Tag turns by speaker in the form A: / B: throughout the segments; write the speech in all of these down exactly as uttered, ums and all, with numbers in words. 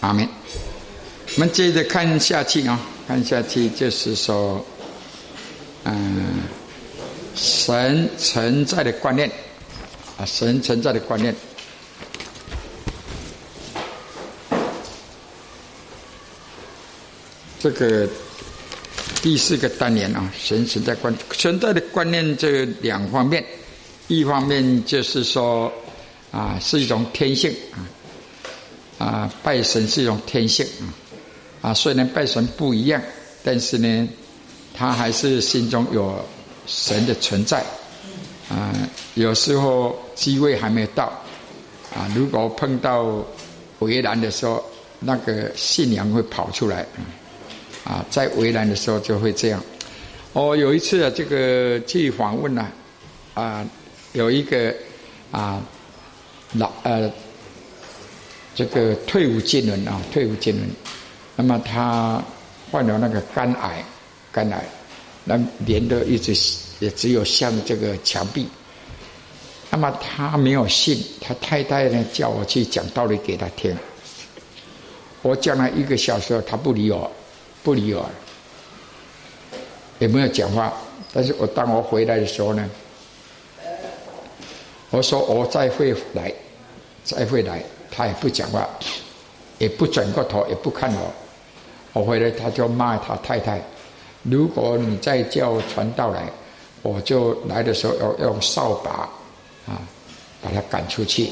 A: 阿们。我们接着看下去啊，看下去就是说，嗯，神存在的观念啊，神存在的观念。这个第四个单元啊，神存在观存在的观念这两方面，一方面就是说啊，是一种天性啊，啊，拜神是一种天性啊，啊，虽然拜神不一样，但是呢，他还是心中有神的存在啊。有时候机会还没到啊，如果碰到为难的时候，那个信仰会跑出来。啊，在为难的时候就会这样。哦，有一次啊，这个去访问啊，啊，有一个啊老呃这个退伍军人啊，退伍军人，那么他患了那个肝癌，肝癌，那脸都一直也只有向这个墙壁。那么他没有信，他太太呢叫我去讲道理给他听。我讲了一个小时，他不理我。不理我，也没有讲话。但是我当我回来的时候呢，我说我再会来，再会来，他也不讲话，也不转过头，也不看我。我回来他就骂他太太：如果你再叫传道来，我就来的时候要用扫把啊把他赶出去。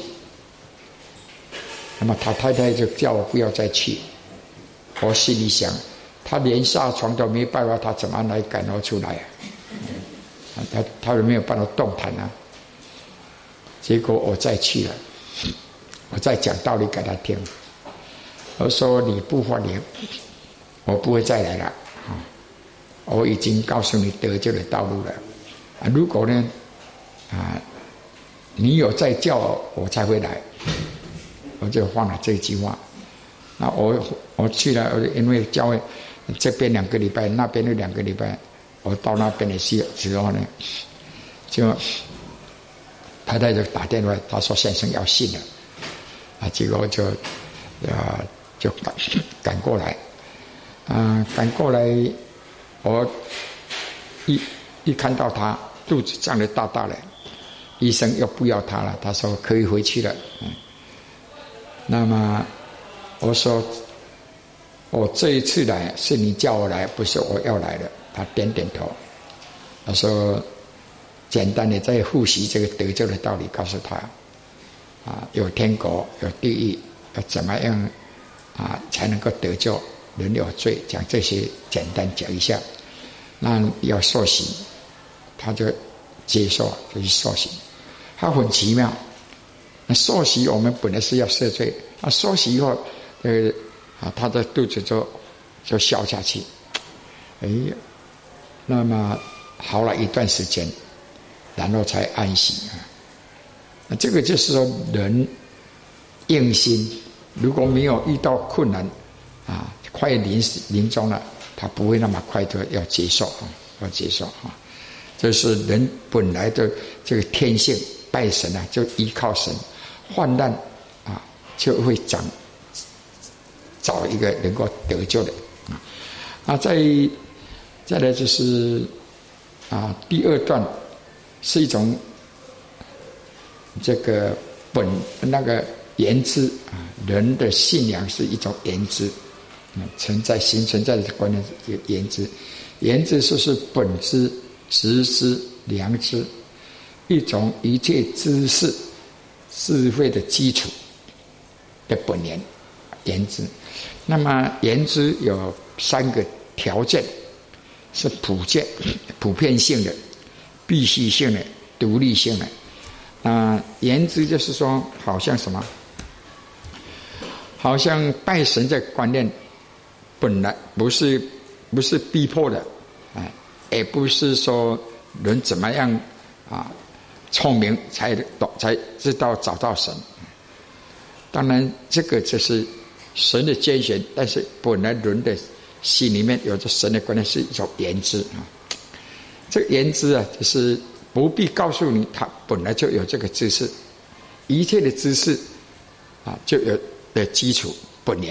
A: 那么他太太就叫我不要再去。我心里想，他连下床都没办法，他怎么来赶我出来啊？他他都没有办法动弹啊。结果我再去了，我再讲道理给他听。我说你不发灵，我不会再来了啊！我已经告诉你得救的道路了啊！如果呢啊，你有再叫我，我才会来。我就放了这句话。那我我去了，因为教会这边两个礼拜，那边的两个礼拜，我到那边的时候呢，就太太就打电话，他说先生要信了，啊，结果就啊就赶赶过来，啊赶过来，我一一看到他肚子胀得大大的，医生又不要他了，他说可以回去了，嗯，那么。我说，我这一次来是你叫我来，不是我要来的。他点点头。他说，简单的再复习这个得救的道理，告诉他，啊，有天国，有地狱，要怎么样啊才能够得救？人有罪，讲这些简单讲一下。那要受洗，他就接受，就去受洗。他很奇妙。那受洗我们本来是要赦罪，啊，受洗以后。呃啊，他的肚子就就消下去，哎，那么好了一段时间，然后才安息啊。那这个就是说人硬心，如果没有遇到困难啊，快临临终了，他不会那么快的要接受啊，要接受啊。这是人本来的这个天性，拜神啊，就依靠神，患难啊就会长。找一个能够得救的啊，啊，再再来就是啊，第二段是一种这个本那个言之啊，人的信仰是一种言之，啊，存在新存在的观念是言之，言之就是本知、直知、良知，一种一切知识、智慧的基础的本源，言之。那么言之有三个条件，是普遍、普遍性的、必须性的、独立性的。啊，言之就是说，好像什么？好像拜神的观念本来不是不是逼迫的，啊，也不是说人怎么样啊聪明才懂才知道找到神。当然，这个就是神的拣选，但是本来人的心里面有着神的观念，是一种言知啊。这个言知啊，就是不必告诉你，他本来就有这个知识，一切的知识啊，就有的基础本源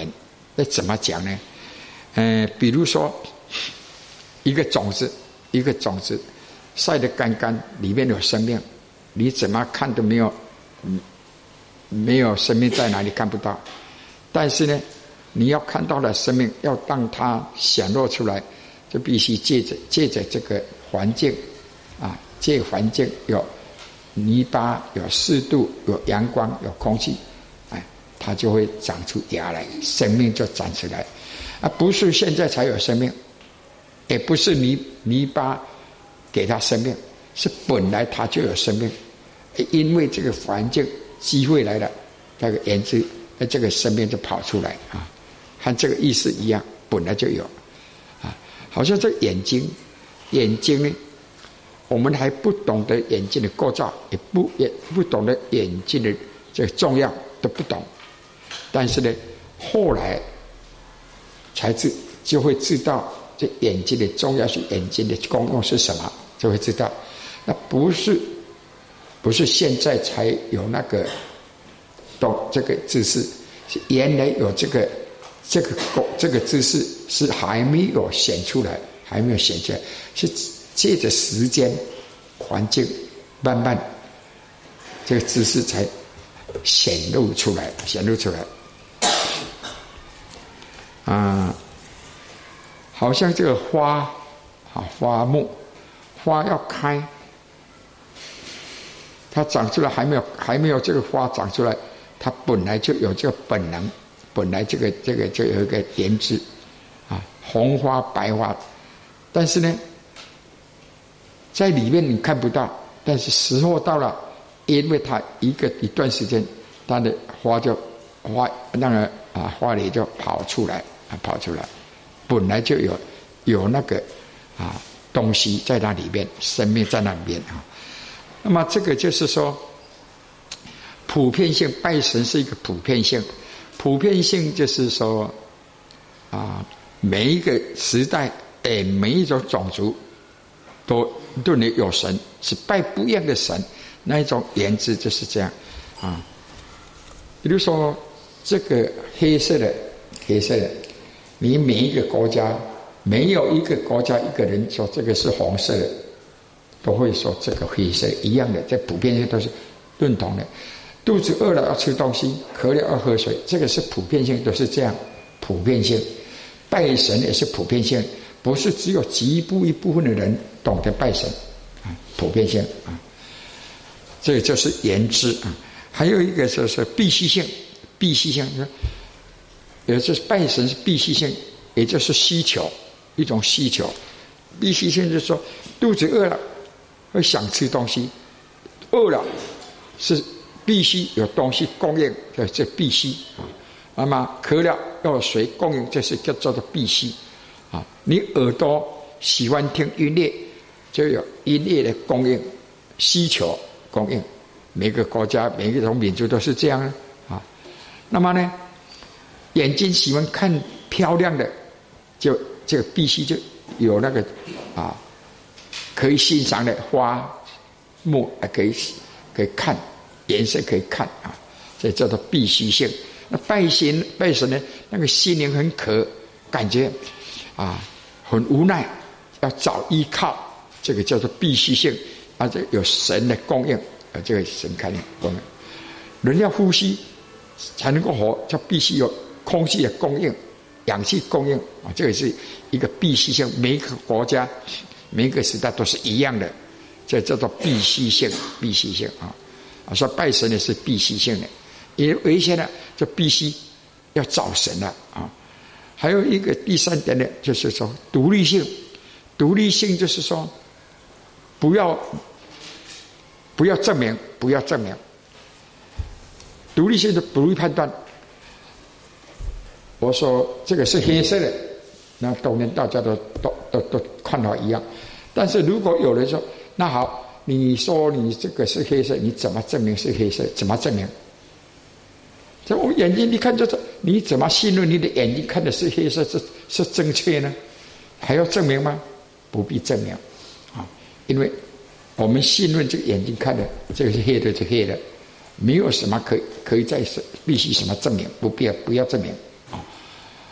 A: 那怎么讲呢？呃，比如说一个种子，一个种子晒得干干，里面有生命，你怎么看都没有，没有生命在哪里看不到。但是呢，你要看到了生命，要让它显露出来，就必须借着借着这个环境啊，借环境有泥巴、有湿度、有阳光、有空气，哎，它就会长出芽来，生命就长出来。啊，不是现在才有生命，也不是泥泥巴给它生命，是本来它就有生命，因为这个环境机会来了，那个原子，这个生命就跑出来啊，和这个意思一样，本来就有啊。好像这眼睛，眼睛呢，我们还不懂得眼睛的构造，也不也不懂得眼睛的这个重要，都不懂。但是呢，后来才知就会知道这眼睛的重要性，眼睛的功用是什么，就会知道。那不是不是现在才有那个懂这个知识，是原来有这个这个这个知识是还没有显出来，还没有显出来，是借着时间环境慢慢这个知识才显露出来，显露出来。啊，好像这个花啊，花木，花要开，它长出来还没有还没有这个花长出来，它本来就有这个本能，本来这个这个就有一个颜值啊，红花白花，但是呢，在里面你看不到，但是时候到了，因为它一个一段时间，它的花就花那个啊花蕾就跑出来。跑出来，本来就有有那个啊东西在那里面，生命在那里面啊。那么这个就是说，普遍性拜神是一个普遍性，普遍性就是说啊，每一个时代，哎，每一种种族都都能有神，是拜不一样的神，那一种原则就是这样啊。比如说这个黑色的，黑色的。你每一个国家，没有一个国家一个人说这个是红色的，都会说这个黑色一样的，这普遍性都是认同的。肚子饿了要吃东西，渴了要喝水，这个是普遍性，都是这样。普遍性，拜神也是普遍性，不是只有极部一部分的人懂得拜神啊，普遍性啊，这个就是言之啊。还有一个就是必须性，必须性。也就是拜神是必须性，也就是需求，一种需求。必须性就是说，肚子饿了会想吃东西，饿了是必须有东西供应，这必须啊。那么渴了要有水供应，这是叫做必须啊。你耳朵喜欢听音乐，就有音乐的供应，需求供应。每个国家每一种民族都是这样啊。那么呢？眼睛喜欢看漂亮的，就这个必须就有那个啊，可以欣赏的花木，可以可以看颜色，可以看啊，这叫做必须性。那拜神拜神呢，那个心灵很渴，感觉啊很无奈，要找依靠，这个叫做必须性啊，这有神的供应，啊，这个神看供应。人要呼吸才能够活，就必须有空气的供应，氧气供应啊，这个是一个必须性。每一个国家、每一个时代都是一样的，这叫做必须性。必须性啊，啊，说拜神的是必须性的，因为有一些呢，就必须要找神了啊。还有一个第三点呢，就是说独立性。独立性就是说，不要不要证明，不要证明。独立性的独立判断。我说这个是黑色的，那当然大家都都都都看到一样。但是如果有人说，那好，你说你这个是黑色，你怎么证明是黑色？怎么证明？这我眼睛一看就是，你怎么信任你的眼睛看的是黑色是是正确呢？还要证明吗？不必证明啊，因为我们信任这个眼睛看的，这个是黑的，是黑的，没有什么可以可以再必须什么证明，不必要不要证明。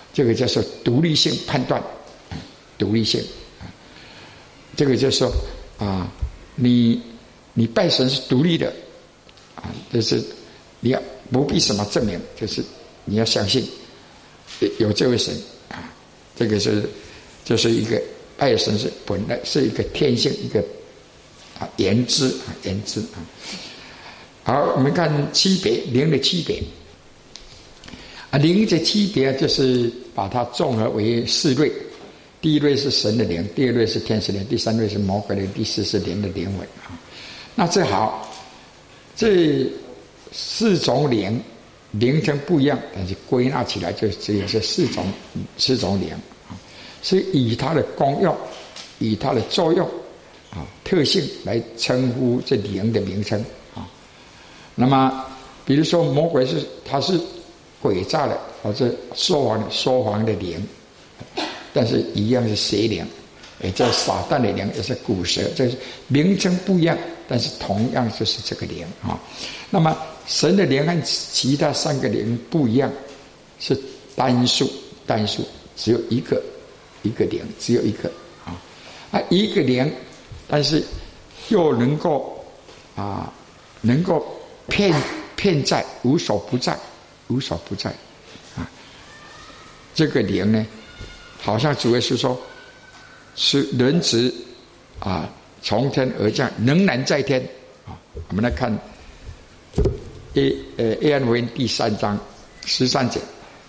A: 这个叫做独立性判断，独立性。这个就是说啊，你你拜神是独立的啊，就是你要不必什么证明，就是你要相信有这位神啊，这个是就是一个拜神是本来是一个天性，一个啊言之啊言之啊。好，我们看区别灵的区别啊，灵的区别就是把它综合为四类。第一类是神的灵，第二类是天使灵，第三类是魔鬼灵，第四是灵的灵魂啊。那这好，这四种灵名称不一样，但是归纳起来就只有这四种四种灵啊，所以以它的功用、以它的作用啊特性来称呼这灵的名称啊。那么，比如说魔鬼是它是诡诈的，或者说谎说谎的灵。但是一样是邪灵，也叫撒旦的灵，也是古蛇，这是名称不一样，但是同样就是这个灵啊。那么神的灵和其他三个灵不一样，是单数，单数只有一个，一个灵，只有一个啊啊一个灵，但是又能够啊能够遍遍在，无所不在，无所不在啊。这个灵呢？好像主耶稣说，是人子啊，从天而降，仍然在天啊。我们来看约呃约翰福音第三章十三节，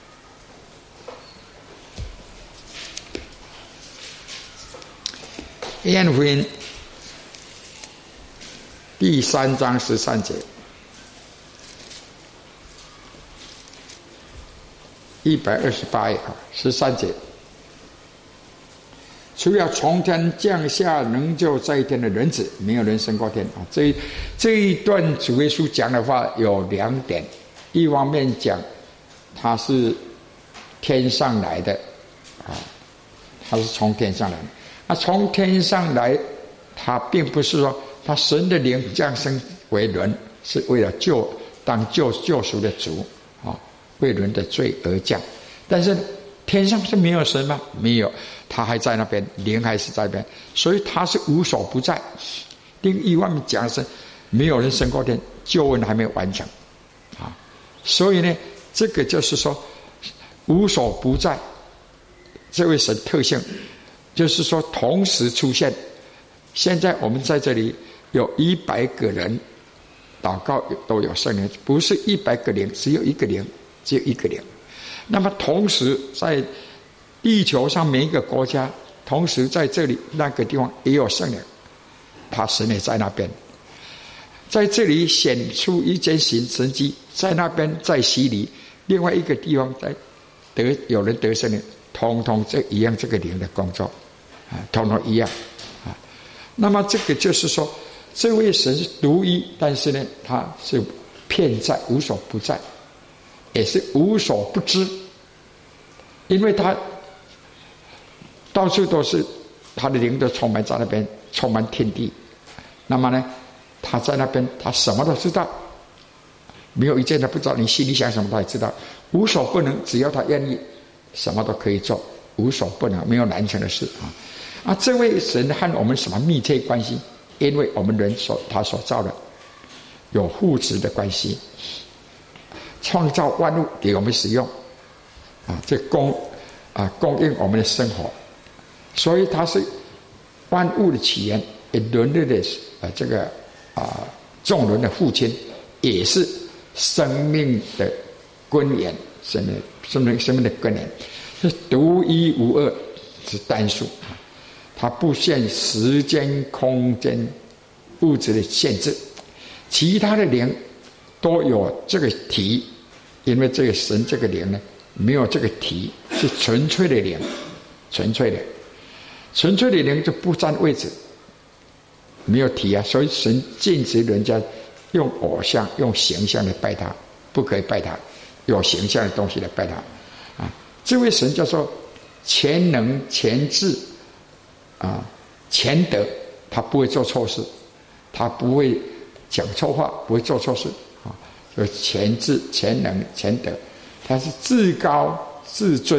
A: 约翰福音第三章十三节，一百二十八页啊，十三节。除了从天降下能救在天的人子，没有人升过天啊！这这一段主耶稣讲的话有两点，一方面讲他是天上来的啊，他是从天上来的。那从天上来，他并不是说他神的灵降生为人，是为了救当救救赎的主啊，为人的罪而降。但是天上是没有神吗？没有。他还在那边，灵还是在那边，所以他是无所不在。另一方面讲的是，没有人升过天，救恩还没有完成啊。所以呢，这个就是说无所不在，这位神特性，就是说同时出现。现在我们在这里有一百个人祷告都有圣灵，不是一百个灵，只有一个灵，只有一个灵。那么同时在地球上每一个国家，同时在这里那个地方也有圣灵，他神也在那边，在这里显出一件行神迹，在那边在洗礼，另外一个地方在得有人得圣灵，通通这一样，这个灵的工作啊，通通一样啊。那么这个就是说，这位神是独一，但是呢，他是遍在，无所不在，也是无所不知，因为他到处都是他的灵都充满在那边，充满天地。那么呢，他在那边，他什么都知道，没有一件他不知道。你心里想什么，他也知道，无所不能。只要他愿意，什么都可以做，无所不能，没有难成的事啊！啊，这位神和我们什么密切关系？因为我们人所他所造的有互质的关系，创造万物给我们使用啊，这供啊供应我们的生活。所以他是万物的起源，也人类的呃这个啊众人的父亲，也是生命的根源，生命生命生命的根源，是独一无二，是单数，它不限时间、空间、物质的限制。其他的灵都有这个体，因为这个神这个灵呢没有这个体，是纯粹的灵，纯粹的。纯粹的灵就不占位置，没有体啊，所以神禁止人家用偶像、用形象来拜他，不可以拜他，有形象的东西来拜他啊。这位神叫做全能、全智啊、全德，他不会做错事，他不会讲错话，不会做错事啊。就全智、全能、全德，他是至高、至尊、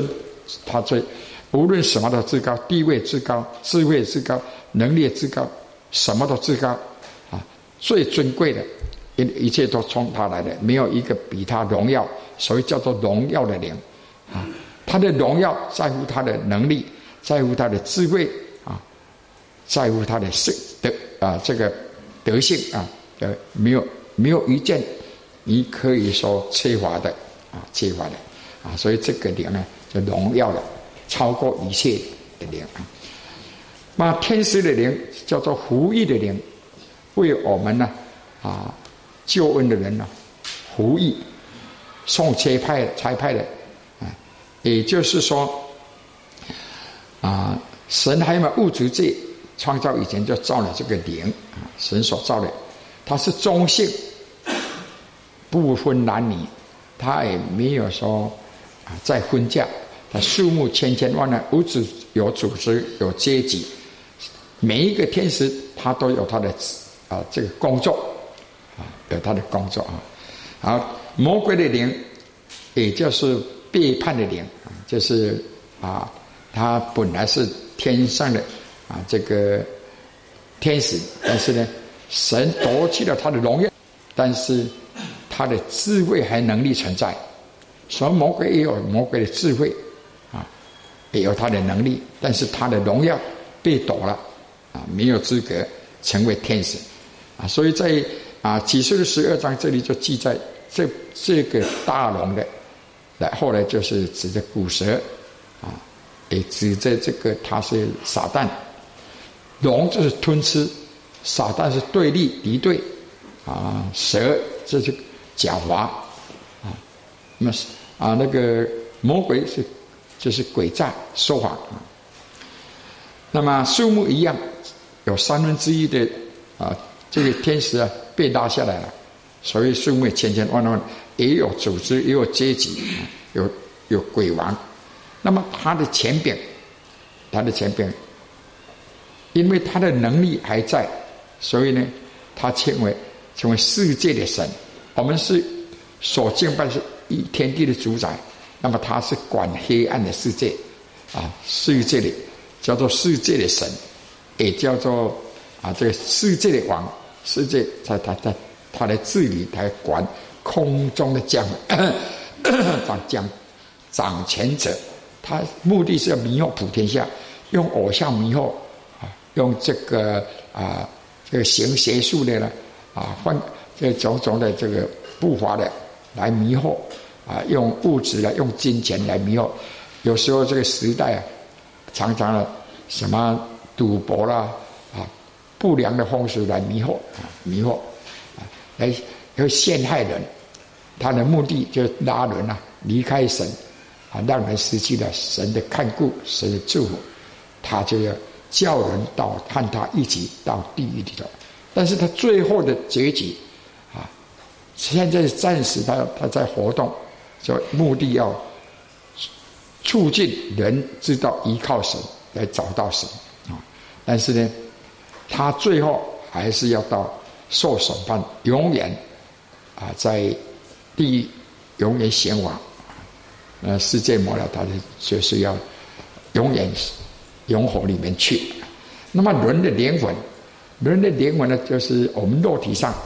A: 他最无论什么都至高，地位至高，智慧至高，能力至高，什么都至高啊，最尊贵的，一一切都从他来的，没有一个比他荣耀，所以叫做荣耀的灵啊。他的荣耀在乎他的能力，在乎他的智慧啊，在乎他的德啊这个德性啊，呃，没有没有一件你可以说缺乏的啊，缺乏的啊，所以这个灵呢，就荣耀的，超过一切的灵啊。那天使的灵叫做服役的灵，为我们呢啊救恩的人呢服役，送差派差派的。也就是说，啊，神还没有物质界创造以前就造了这个灵啊，神所造的，它是中性，不分男女，它也没有说啊再分家，它数目千千万万，无只有组织有阶级，每一个天使他都有他的啊这个工作啊，有他的工作啊，好，魔鬼的灵，也就是背叛的灵啊，就是啊，他本来是天上的啊这个天使，但是呢，神夺去了他的荣耀，但是他的智慧还能力存在，所以魔鬼也有魔鬼的智慧啊，也有他的能力，但是他的荣耀被夺了啊，没有资格成为天使啊，所以在啊启示录十二章这里就记载这这个大龙的。后来就是指着古蛇啊，也指着这个他是撒旦，龙就是吞吃，撒旦是对立敌对啊，蛇这是狡猾啊，那么啊那个魔鬼是就是诡诈说谎啊。那么数目一样，有三分之一的啊这个天使啊被拉下来了，所以数目千千万万。也有组织，也有阶级，有有鬼王。那么他的权柄，他的权柄，因为他的能力还在，所以呢，他称为成为世界的神。我们是所敬拜是一天地的主宰，那么他是管黑暗的世界啊，世界的叫做世界的神，也叫做啊这个世界的王，世界他他他他来治理，他来管。空中的将掌将掌权者，他目的是要迷惑普天下，用偶像迷惑啊，用这个啊这个行邪术的呢啊，换这种种的这个不法的来迷惑啊，用物质来用金钱来迷惑。有时候这个时代啊，常常的什么赌博啦啊，不良的风俗来迷惑啊，迷惑啊，来。要陷害人，他的目的就是拉人啊离开神啊，让人失去了神的看顾、神的祝福，他就要叫人到和他一起到地狱里头。但是他最后的结局啊，现在暂时他他在活动，就目的要促进人知道依靠神来找到神啊。但是呢，他最后还是要到受审判，永远。啊，在地狱永远显往，呃，世界末了，他就是要永远永火里面去。那么人的灵魂，人的灵魂呢，就是我们肉体上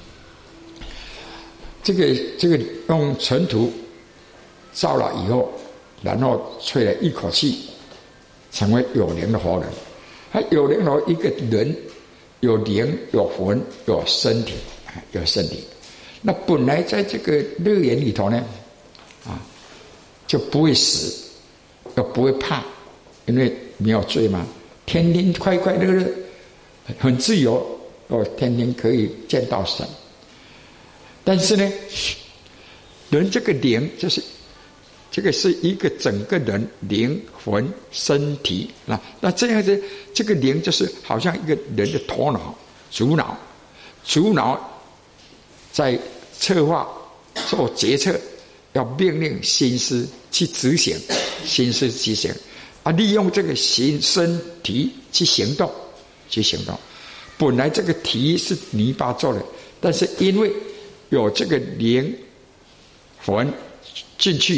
A: 这个这个用尘土造了以后，然后吹了一口气，成为有灵的活人。他有灵的一个人，有灵，有魂，有身体，有身体。那本来在这个乐园里头呢，啊，就不会死，又不会怕，因为没有罪嘛，天天快快乐乐，很自由，哦，天天可以见到神。但是呢，人这个灵就是这个是一个整个人灵魂身体啊，那这样子，这个灵就是好像一个人的头脑、主脑，主脑在策划、做决策，要命令心思去执行，心思执行啊，利用这个心身体去行动，去行动。本来这个体是泥巴做的，但是因为有这个灵魂进去，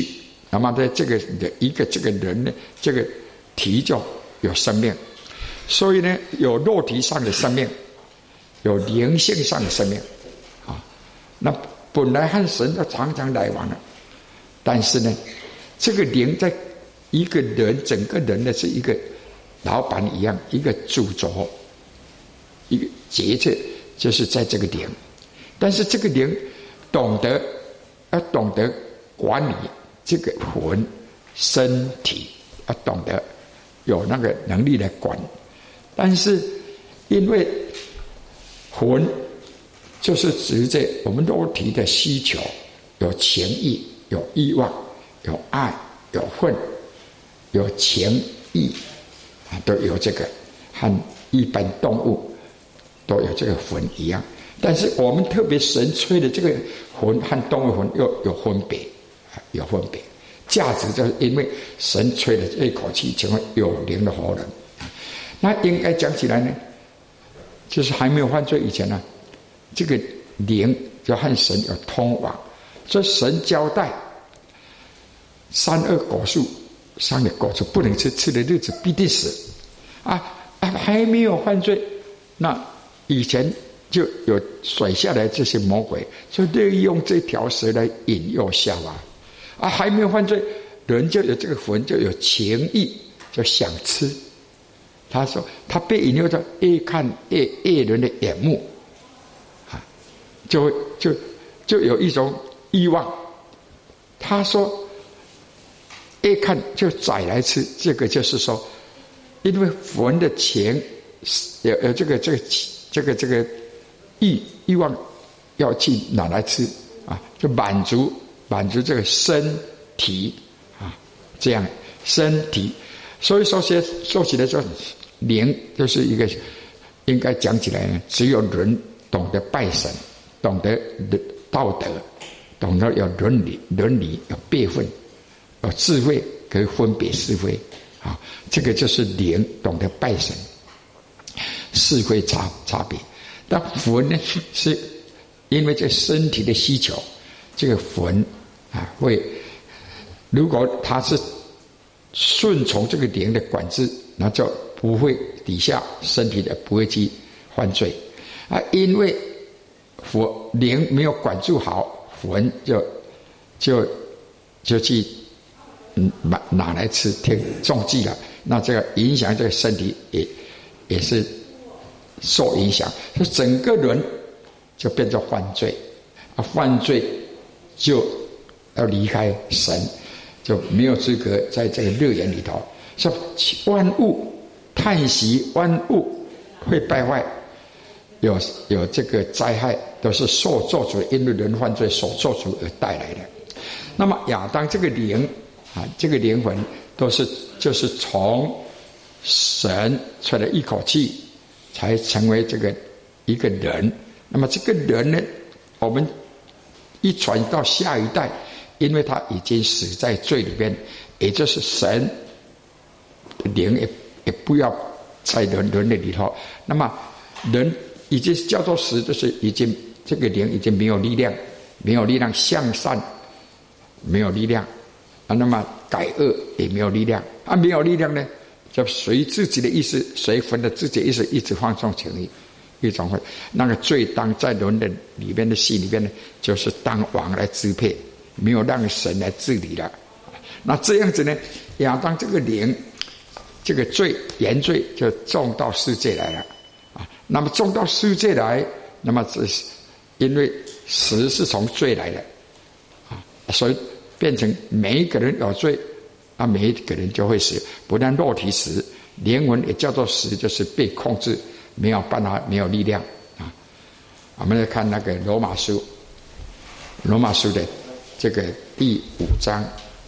A: 那么在这个一个这个人呢，这个体就有生命，所以呢，有肉体上的生命，有灵性上的生命啊。那本来和神就常常来往了，但是呢，这个灵在一个人整个人呢是一个老板一样，一个主轴，一个节制，就是在这个灵。但是这个灵懂得要懂得管理这个魂身体，要懂得有那个能力来管。但是因为魂就是指着我们肉体的需求，有情欲，有欲望，有爱，有恨，有情义啊，都有这个，和一般动物都有这个魂一样。但是我们特别神吹的这个魂和动物魂又有分别，有分别。价值就是因为神吹的这一口气成为有灵的活人。那应该讲起来呢，就是还没有犯罪以前呢，这个灵就和神有通往。所以神交代三恶果树上的果子不能吃，吃的日子必定死。啊啊，还没有犯罪，那以前就有甩下来这些魔鬼，就利用这条蛇来引诱夏娃。啊，还没有犯罪，人就有这个魂，就有情欲，就想吃。他说他被引诱到越看越越人的眼目，啊，就就就有一种欲望。他说越看就宰来吃，这个就是说，因为魂的情有有这个这个这个这个欲欲望要去拿来吃啊，就满足满足这个身体啊，这样身体。所以说些说起来说，灵就是一个应该讲起来呢，只有人懂得拜神，懂得道德，懂得有伦理，伦理有辈分，有智慧，可以分别是非啊。这个就是灵懂得拜神，是非差差别。但魂呢，是因为这身体的需求，这个魂啊会，如果他是顺从这个灵的管制，那就不会底下身体的不会去犯罪啊。因为佛灵没有管住好，魂就就就去嗯拿拿来吃，听中计了，那这个影响这个身体也也是受影响，就整个人就变成犯罪啊，犯罪就要离开神。就没有资格在这个乐园里头。说万物叹息，万物会败坏，有有这个灾害，都是受咒诅，因为人犯罪所咒诅而带来的。那么亚当这个灵啊，这个灵魂都是就是从神出了一口气，才成为这个一个人。那么这个人呢，我们一传到下一代。因为他已经死在罪里面，也就是神灵也也不要在人人类里头。那么人已经叫做死，就是已经这个灵已经没有力量，没有力量向善，没有力量啊。那么改恶也没有力量啊，没有力量呢，就随自己的意思，随分的自己的意思，一直放纵情欲，一种会那个罪当在人的里面的心里面呢，就是当王来支配。没有让神来治理了，那这样子呢？亚当这个灵，这个罪原罪就种到世界来了啊。那么种到世界来，那么这是因为死是从罪来的啊，所以变成每一个人有罪啊，每一个人就会死。不但肉体死，灵魂也叫做死，就是被控制，没有办法，没有力量啊。我们来看那个罗马书，罗马书的。这个第五章，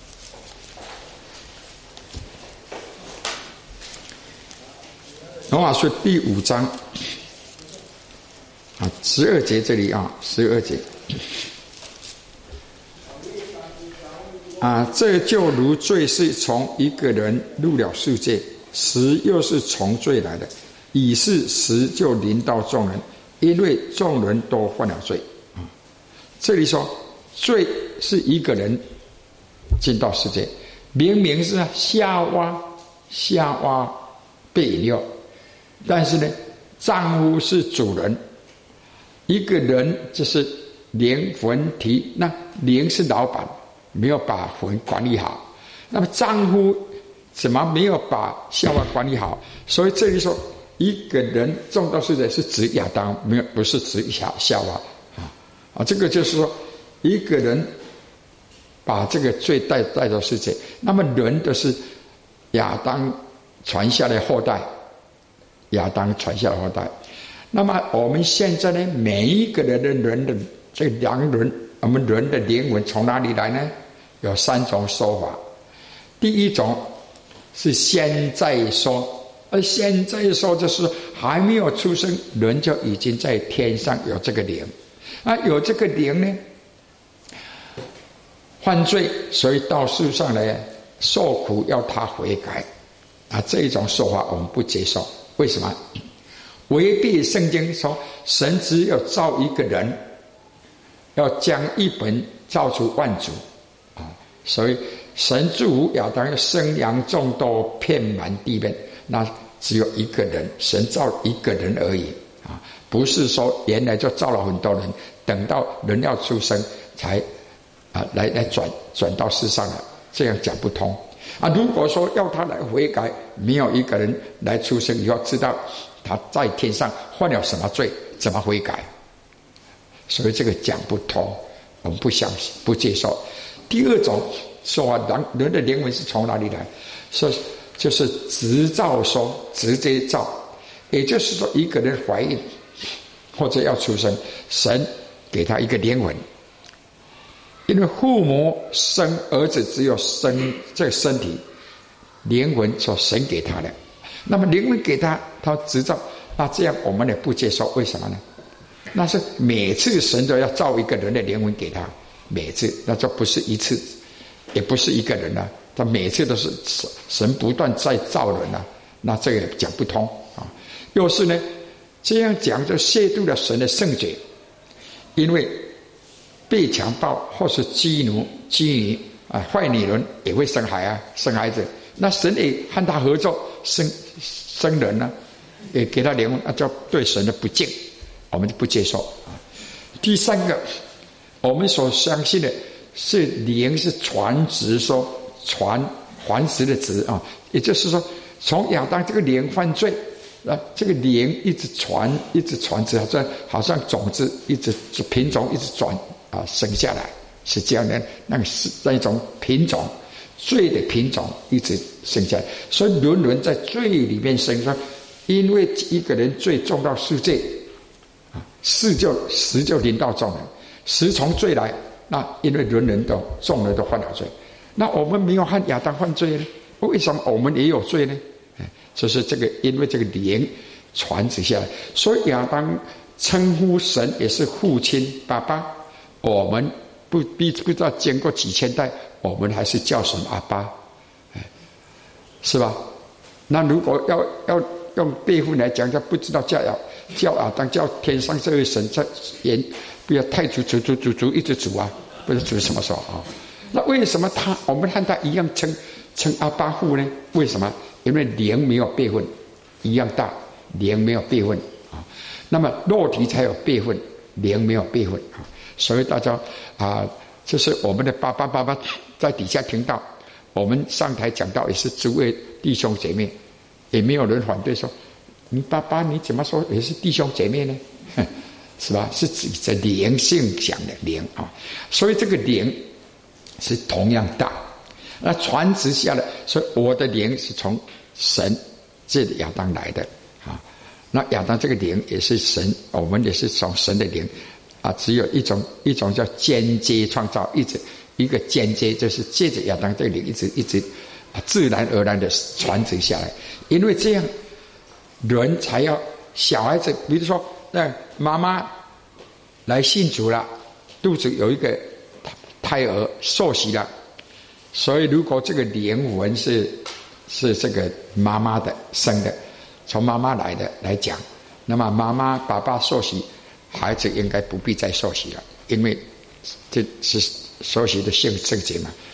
A: 罗马书第五章啊，十二节这里啊，十二节啊，这就如罪是从一个人入了世界，死又是从罪来的，以是死就临到众人，因为众人都犯了罪啊。这里说。罪是一个人进到世界，明明是夏娃，夏娃被引诱，但是呢，丈夫是主人，一个人就是灵魂体，那灵是老板，没有把魂管理好，那么丈夫怎么没有把夏娃管理好？所以这里说一个人中到世界是指亚当，没有不是指夏夏娃啊啊！这个就是说一个人把这个罪带带到世界，那么人的是亚当传下来后代，亚当传下来后代。那么我们现在呢，每一个人的人的这两人，我们人的灵魂从哪里来呢？有三种说法。第一种是现在说，而现在说就是还没有出生，人就已经在天上有这个灵，啊，有这个灵呢，犯罪，所以到世上来受苦，要他悔改，啊，这一种说法我们不接受。为什么？违背圣经说，神只有造一个人，要将一本造出万族，啊，所以神祝福亚当要生养众多，遍满地面，那只有一个人，神造一个人而已啊，不是说原来就造了很多人，等到人要出生才啊来来转转到世上来，这样讲不通啊。如果说要他来悔改，没有一个人来出生以后知道他在天上犯了什么罪，怎么悔改？所以这个讲不通，我们不相信，不接受。第二种说法，人人的灵魂是从哪里来？说就是直造说，直接造，也就是说一个人怀孕或者要出生，神给他一个灵魂，因为父母生儿子只有生这个身体，灵魂所神给他的，那么灵魂给他，他直造，那这样我们也不接受，为什么呢？那是每次神都要造一个人的灵魂给他，每次，那就不是一次，也不是一个人了、啊，他每次都是神不断在造人啊，那这个讲不通啊。又是呢，这样讲就亵渎了神的圣洁，因为被强暴或是妓奴、妓女啊，坏女人也会生孩啊，生孩子，那神也和他合作生生人呢、啊，也给他灵魂，那叫对神的不敬，我们就不接受啊。第三个，我们所相信的是灵是传直说，传繁殖的殖啊，也就是说，从亚当这个灵犯罪，啊，这个灵一直传，一直传直，好像好像种子一直品种一直转啊生下来，是这样的，那个是那种品种，罪的品种一直生下来，所以轮轮在罪里面生说，因为一个人罪重到世界，啊，世就时就临到众人，时从罪来，那因为人人都众人都犯了罪，那我们没有和亚当犯罪呢？为什么我们也有罪呢？就是这个，因为这个灵传直下来，所以亚当称呼神也是父亲、爸爸。我们不必不知道经过几千代，我们还是叫神阿爸，是吧？那如果要要用辈分来讲，就不知道叫亚叫亚当叫天上这位神在言，不要太祖祖祖祖祖一直祖啊，不是祖什么时候啊？那为什么他我们和他一样称称阿爸父呢？为什么？因为灵没有辈分，一样大，灵没有辈分啊。那么肉体才有辈分，灵没有辈分啊。所以大家啊，就是我们的爸爸爸爸在底下听到，我们上台讲道也是诸位弟兄姐妹，也没有人反对说，你爸爸你怎么说也是弟兄姐妹呢？是吧？是指着灵性讲的灵啊。所以这个灵是同样大。那传直下来，所以我的灵是从神这亚当来的啊。那亚当这个灵也是神，我们也是从神的灵啊。只有一种一种叫间接创造，一直一个间接就是借着亚当这个灵一直一直啊自然而然的传直下来。因为这样人才要小孩子，比如说那妈妈来信主了，肚子有一个胎儿受洗了。所以，如果这个灵魂是是这个妈妈的生的，从妈妈来的来讲，那么妈妈爸爸受洗，孩子应该不必再受洗了，因为这是受洗的性圣洁嘛。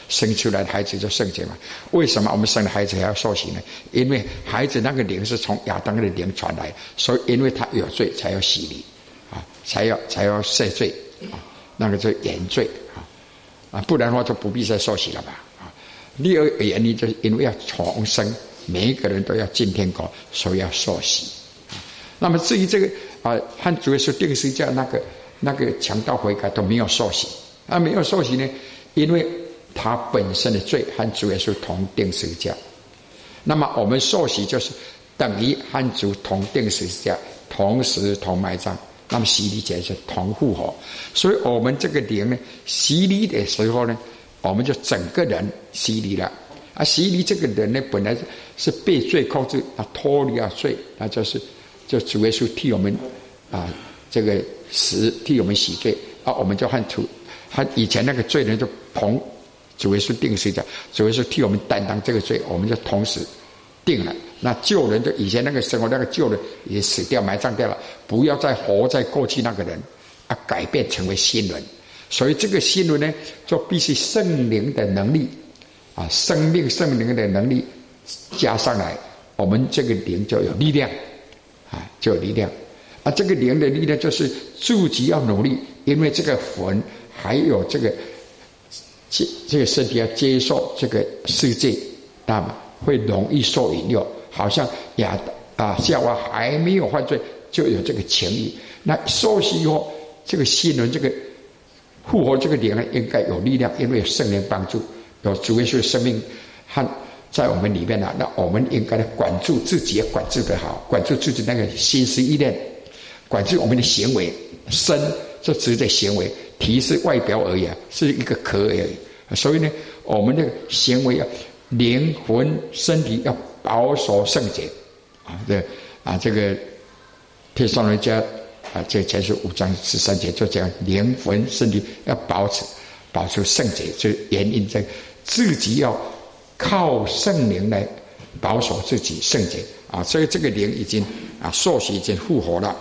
A: 生出来的孩子就圣洁嘛。为什么我们生的孩子还要受洗呢？因为孩子那个灵是从亚当的灵传来，所以因为他有罪才要洗礼啊，才要才要赦罪啊，那个就原罪啊啊，不然的话就不必再受洗了吧啊。第二个原因就是因为要重生，每一个人都要进天国，所以要受洗啊。那么至于这个啊，和主耶稣钉十字架那个那个强盗悔改都没有受洗啊，没有受洗呢，因为他本身的罪和主耶稣同钉十字架。那么我们受洗就是等于和主同钉十字架，同时同埋葬。那么洗礼节是同复活，所以我们这个灵呢，洗礼的时候呢，我们就整个人洗礼了啊。洗礼这个人呢，本来是被罪控制，他脱离了罪，那就是就主耶稣替我们啊这个死，替我们洗罪啊，我们就和主和以前那个罪人就同主耶稣定十字架，主耶稣替我们担当这个罪，我们就同时定了。那旧人就以前那个生活那个旧人也死掉埋葬掉了，不要再活在过去那个人啊，改变成为新人。所以这个新人呢，就必须圣灵的能力啊，生命圣灵的能力加上来，我们这个灵就有力量啊，就有力量啊。这个灵的力量就是自己要努力，因为这个魂还有这个这这个身体要接受这个世界，那么会容易受引诱。好像亚啊夏娃还没有犯罪，就有这个情欲。那受洗以后，这个新人这个复活这个灵呢，应该有力量，因为有圣灵帮助，有主耶稣的生命和在我们里面呢。那我们应该管住自己，也管制得好，管住自己那个心思意念，管制我们的行为。身就只是行为，体是外表而已，是一个壳而已。所以呢，我们的行为要灵魂身体要保守圣洁啊！这啊，这个帖撒罗尼迦啊，这前书五章十三节就讲，灵魂身体要保持保持圣洁，就原因在自己要靠圣灵来保守自己圣洁啊！所以这个灵已经啊受洗已经复活了。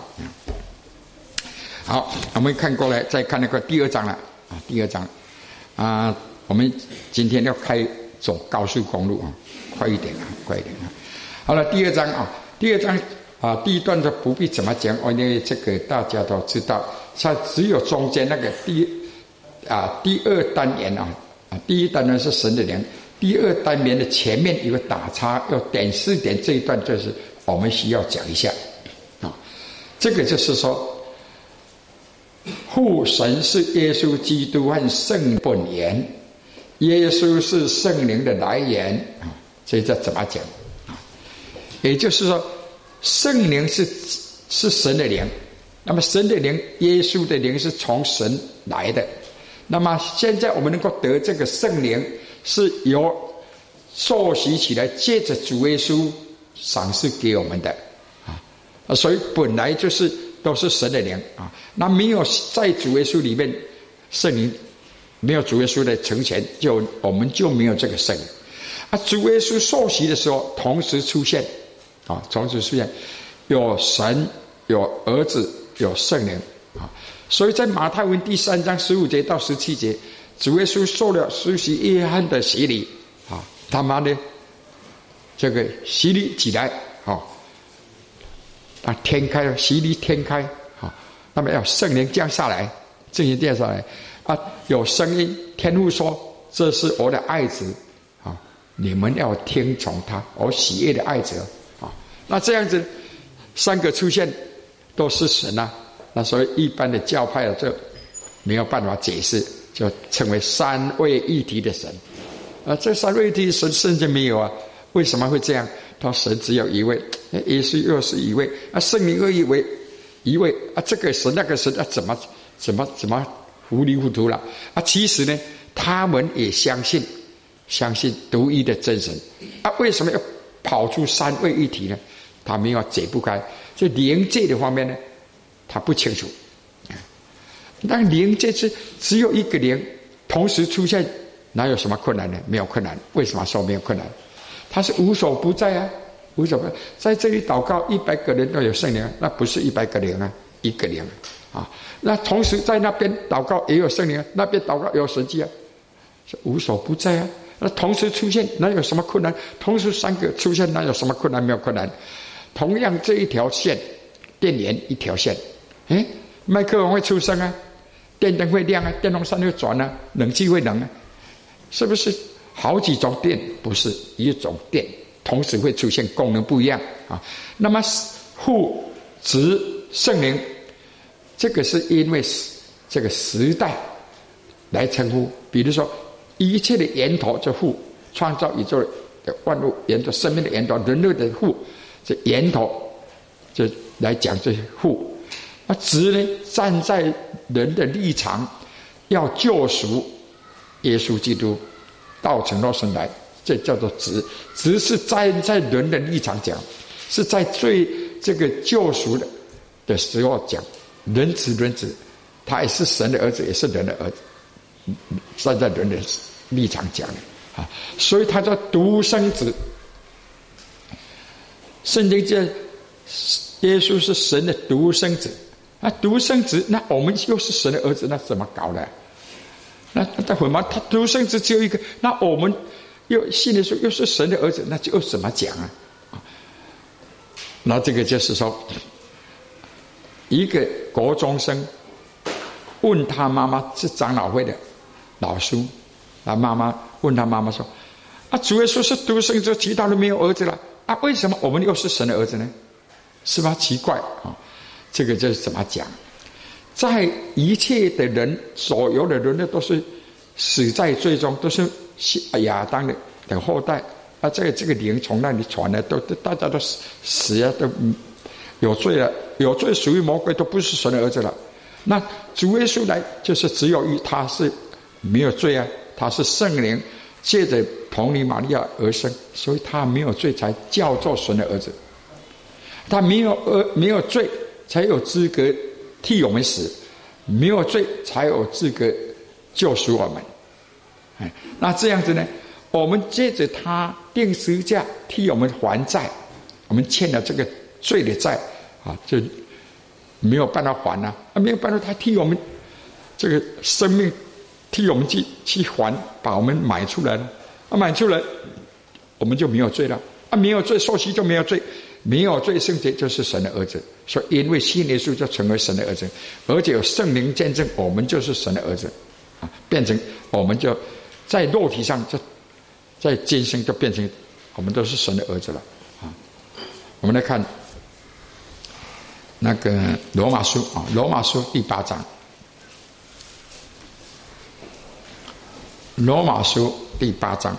A: 好，我们看过来，再看那个第二章了啊，第二章啊，我们今天要开走高速公路啊。快一点啊，快一点啊！好了，第二章啊，第二章啊，第一段就不必怎么讲，因为这个大家都知道，它只有中间那个第啊第二单元啊啊，第一单元是神的灵，第二单元的前面有个打叉，要点四点这一段就是我们需要讲一下啊，这个就是说，父神是耶稣基督和圣本源，耶稣是圣灵的来源啊。所以这怎么讲啊？也就是说，圣灵是是神的灵，那么神的灵，耶稣的灵是从神来的。那么现在我们能够得这个圣灵，是由受洗起来，借着主耶稣赏赐给我们的啊。所以本来就是都是神的灵啊。那没有在主耶稣里面，圣灵没有主耶稣的成全，就我们就没有这个圣灵。啊，主耶稣受洗的时候，同时出现，啊，同时出现，有神，有儿子，有圣灵，啊，所以在马太福音第三章十五节到十七节，主耶稣受了施洗约翰的洗礼，啊，他妈呢，这个洗礼起来，啊，啊，天开了，洗礼天开，啊，那么要圣灵降下来，圣灵降下来，啊，有声音，天父说：“这是我的爱子。”你们要听从他，我喜悦的爱子啊！那这样子，三个出现都是神啊。那所以一般的教派啊，就没有办法解释，就称为三位一体的神啊。这三位一体的神甚至没有啊？为什么会这样？他神只有一位，耶稣又是一位啊，圣灵又一位一位啊，这个神那个神啊，怎么怎么怎么糊里糊涂了啊？其实呢，他们也相信。相信独一的真神啊，为什么要跑出三位一体呢？他们要解不开。这灵界的方面呢，他不清楚。那灵界是只有一个灵同时出现，哪有什么困难呢？没有困难。为什么说没有困难？他是无所不在啊，无所不在。在这里祷告，一百个人都有圣灵，那不是一百个灵啊，一个灵啊。那同时在那边祷告也有圣灵，那边祷告也有神迹啊。 无所不在啊。那同时出现，哪有什么困难？同时三个出现，哪有什么困难？没有困难。同样这一条线，电源一条线，哎，麦克风会出声啊，电灯会亮啊，电风扇会转啊，冷气会冷啊，是不是？好几种电，不是一种电，同时会出现，功能不一样啊。那么父、子、圣灵，这个是因为这个时代来称呼。比如说，一切的源头就父，创造宇宙的万物源头，生命的源头，人类的父，这源头就来讲这父。那子呢，站在人的立场，要救赎耶稣基督。道成肉身来，这叫做子。子是站在人的立场讲，是在最这个救赎的的时候讲。人子人子，他也是神的儿子，也是人的儿子，站在人的立场讲的啊。所以他叫独生子。圣经讲耶稣是神的独生子，那独生子，那我们又是神的儿子，那怎么搞的？那他混吗？他独生子只有一个，那我们又信的时候又是神的儿子，那就怎么讲啊？那这个就是说，一个国中生问他妈妈是长老会的老叔，他妈妈问他妈妈说：“啊，主耶稣是独生子，其他都没有儿子了啊，为什么我们又是神的儿子呢？是吧？奇怪啊！这个就是怎么讲？”在一切的人，所有的人呢，都是死在最终，都是亚当的的后代啊。这个这个灵从那里传来，都大家都死死啊，都有罪了，有罪属于魔鬼，都不是神的儿子了。那主耶稣来，就是只有一，他是没有罪啊，他是圣灵借着童女玛利亚而生，所以他没有罪，才叫做神的儿子。他没有呃没有罪，才有资格替我们死，没有罪才有资格救赎我们。哎，那这样子呢，我们借着他钉十字架替我们还债，我们欠了这个罪的债啊，就没有办法还啊，啊没有办法，他替我们这个生命替我们去去还，把我们买出来了，啊买出来我们就没有罪了，啊没有罪受洗就没有罪。没有罪圣洁就是神的儿子，所以因为信耶稣就成为神的儿子，而且有圣灵见证我们就是神的儿子啊，变成我们就在肉体上就在今生就变成我们都是神的儿子了啊。我们来看那个罗马书啊，罗马书第八章，罗马书第八章。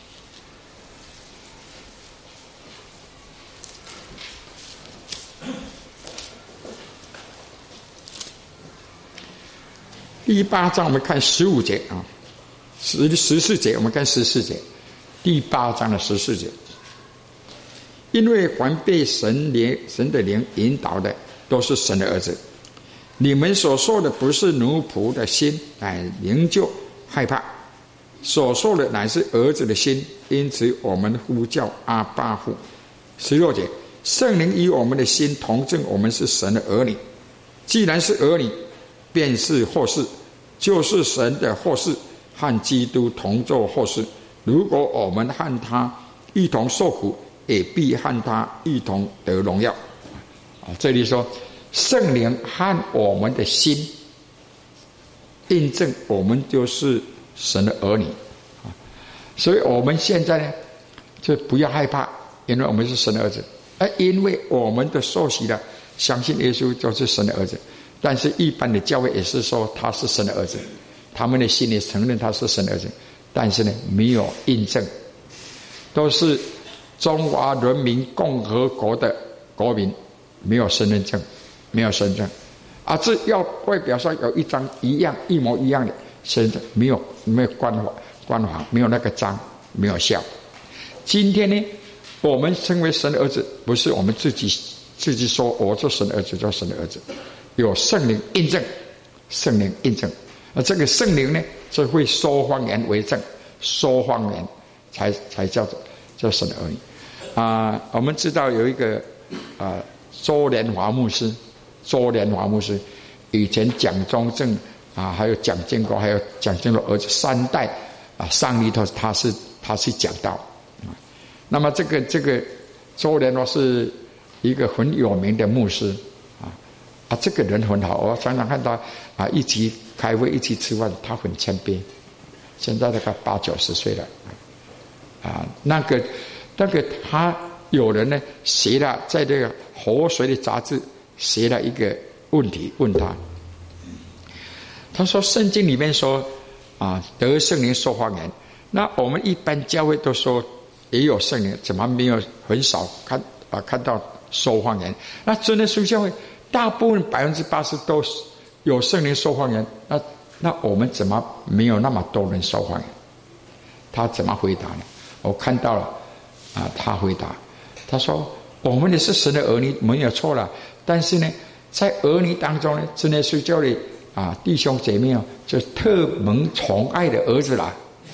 A: 第八章我们看十五节啊，十十四节我们看十四节，第八章的十四节，因为凡被神灵神的灵引导的，都是神的儿子。你们所受的不是奴仆的心，乃灵就害怕；所受的乃是儿子的心，因此我们呼叫阿爸父。十六节，圣灵与我们的心同证，我们是神的儿女。既然是儿女，便是后世，就是神的后世，和基督同作后世。如果我们和他一同受苦，也必和他一同得荣耀。啊，这里说圣灵和我们的心印证我们就是神的儿女啊，所以我们现在呢，就不要害怕，因为我们是神的儿子，而因为我们的受洗了，相信耶稣就是神的儿子。但是一般的教会也是说他是神的儿子，他们的心里承认他是神的儿子，但是呢没有印证，都是中华人民共和国的国民，没有身份证，没有身份证啊，这要外表上有一张一样一模一样的身份证，没有没有官方官方没有那个章，没有效。今天呢，我们称为神的儿子，不是我们自己自己说我做神的儿子，做神的儿子。有圣灵印证，圣灵印证，而这个圣灵呢，就会说方言为证，说方言才才叫做叫神的儿女啊、呃。我们知道有一个啊、呃、周连华牧师，周连华牧师以前蒋中正啊，还有蒋经国，还有蒋经国儿子三代啊，上里头他是他是讲道啊。那么这个这个周莲花是一个很有名的牧师啊啊，这个人很好，我常常看他啊一起开会一起吃饭，他很谦卑。现在大概八九十岁了啊，那个那个他有人呢写了在这个活水的杂志写了一个问题问他，他说圣经里面说啊得圣灵说方言，那我们一般教会都说也有圣灵，怎么没有很少看啊看到说方言？那真的是教会大部分百分之八十都有圣灵说方言，那那我们怎么没有那么多人说方言？他怎么回答呢？我看到了啊，他回答，他说我们也是神的儿女，没有错了，但是呢，在儿女当中呢，真的是叫你啊弟兄姐妹哦，就特蒙宠爱的儿子啦，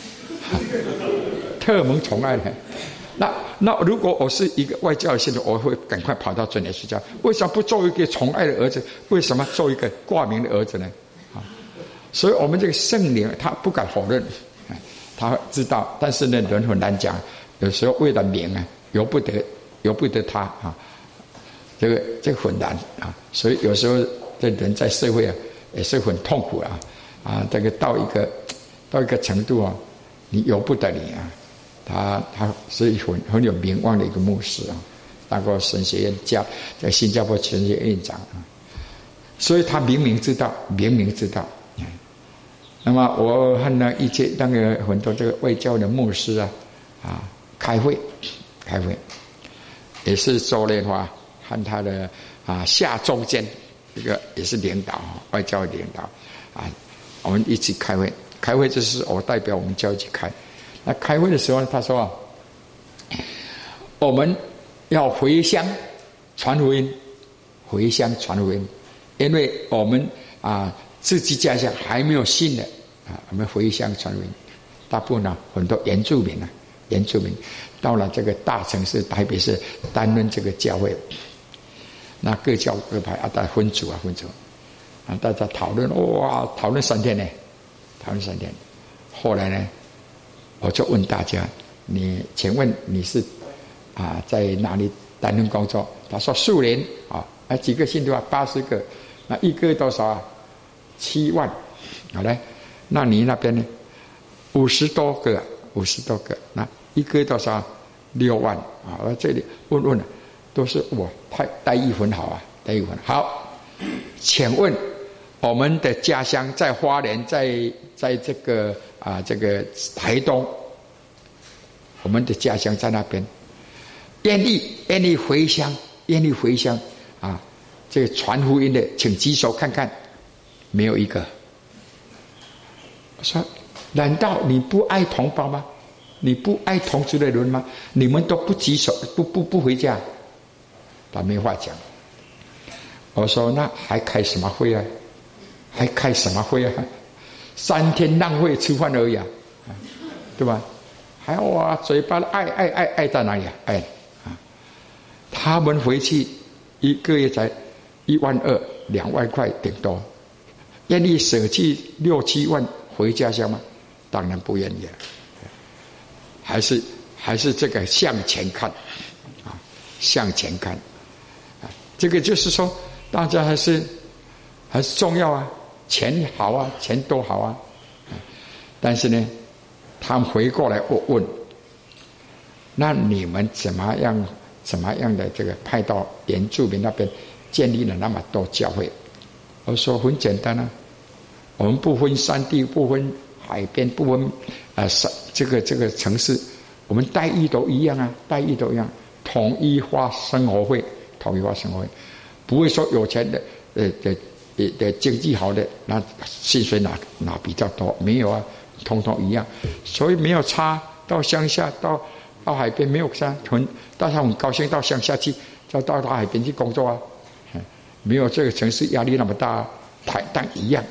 A: 特蒙宠爱的。那那如果我是一个外教系的，我会赶快跑到真理睡觉。为什么不做一个宠爱的儿子？为什么做一个挂名的儿子呢？啊，所以我们这个圣灵他不敢否认，他知道，但是呢人很难讲，有时候为了名啊，由不得由不得他啊，这个这个很难啊。所以有时候这人在社会啊也是很痛苦啊啊，这个到一个到一个程度啊，你由不得你啊。他他是很很有名望的一个牧师啊，当过神学院教在新加坡神学院院长啊，所以他明明知道，明明知道。那么我和那一些那个很多这个外教的牧师啊啊开会开会，也是周莲花和他的啊下中间一个也是领导外教领导啊，我们一起开会，开会就是我代表我们教一起开。那开会的时候，他说啊，我们要回乡传福音，回乡传福音，因为我们啊自己家乡还没有信的啊，我们回乡传福音。大部分呢、啊，很多原住民啊，原住民到了这个大城市台北市担任这个教会，那各教各派啊，大家分组啊分组啊，大家讨论哇，讨论三天呢，讨论三天，后来呢？我就问大家，你请问你是啊在哪里担任工作？他说树林啊，那几个信徒啊，八十个，那一个月多少啊？七万，好嘞。那你那边呢？五十多个，五十多个，那一个月多少？六万啊！我这里问问了，都是我太待遇很好啊，待遇很好。请问我们的家乡在花莲，在在这个。啊，这个台东，我们的家乡在那边，愿意愿意回乡，愿意回乡啊！这个传福音的，请举手看看，没有一个。我说，难道你不爱同胞吗？你不爱同族的人吗？你们都不举手，不不不回家，他没话讲。我说，那还开什么会啊？还开什么会啊？三天浪费吃饭而已啊，对吧？还有哇，嘴巴爱爱爱爱在哪里啊？爱啊！他们回去一个月才一万二、两万块顶多，愿意舍弃六七万回家乡吗？当然不愿意了。还是还是这个向前看啊，向前看啊！这个就是说，大家还是还是重要啊。钱好啊，钱多好啊，但是呢，他们回过来问问，那你们怎么样怎么样的这个派到原住民那边建立了那么多教会？我说很简单啊，我们不分山地，不分海边，不分啊山、呃、这个这个城市，我们待遇都一样啊，待遇都一样，统一化生活费，统一化生活费，不会说有钱的呃的。的的经济好的，那薪水拿拿比较多，没有啊，通通一样，所以没有差。到乡下，到到海边没有差，很大家很高兴到乡下去，就到到海边去工作啊，没有这个城市压力那么大，台但一样。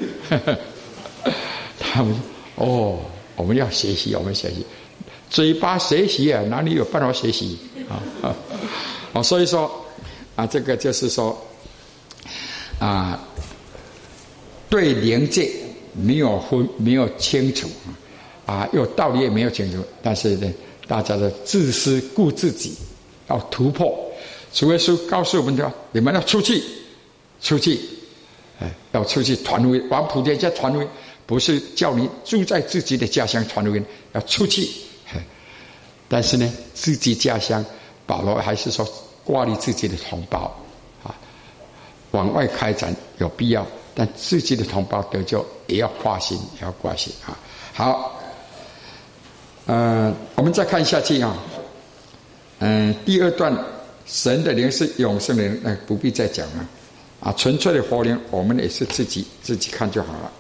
A: 他们哦，我们要学习，我们学习，嘴巴学习啊，哪里有办法学习啊？哦，所以说啊，这个就是说。啊，对灵界没有分没有清楚， 啊，又道理也没有清楚，但是呢，大家的自私顾自己，要突破。主耶稣告诉我们的，你们要出去，出去，哎，要出去传福音，往普天下传福音，不是叫你住在自己的家乡传福音，要出去。但是呢，自己家乡，保罗还是说挂虑自己的同胞啊，往外开展有必要，但自己的同胞得救也要挂心，也要挂心啊。好，呃，我们再看下去啊，嗯、呃，第二段。神的灵是永生的灵，那不必再讲了。啊，纯粹的活灵，我们也是自己自己看就好了。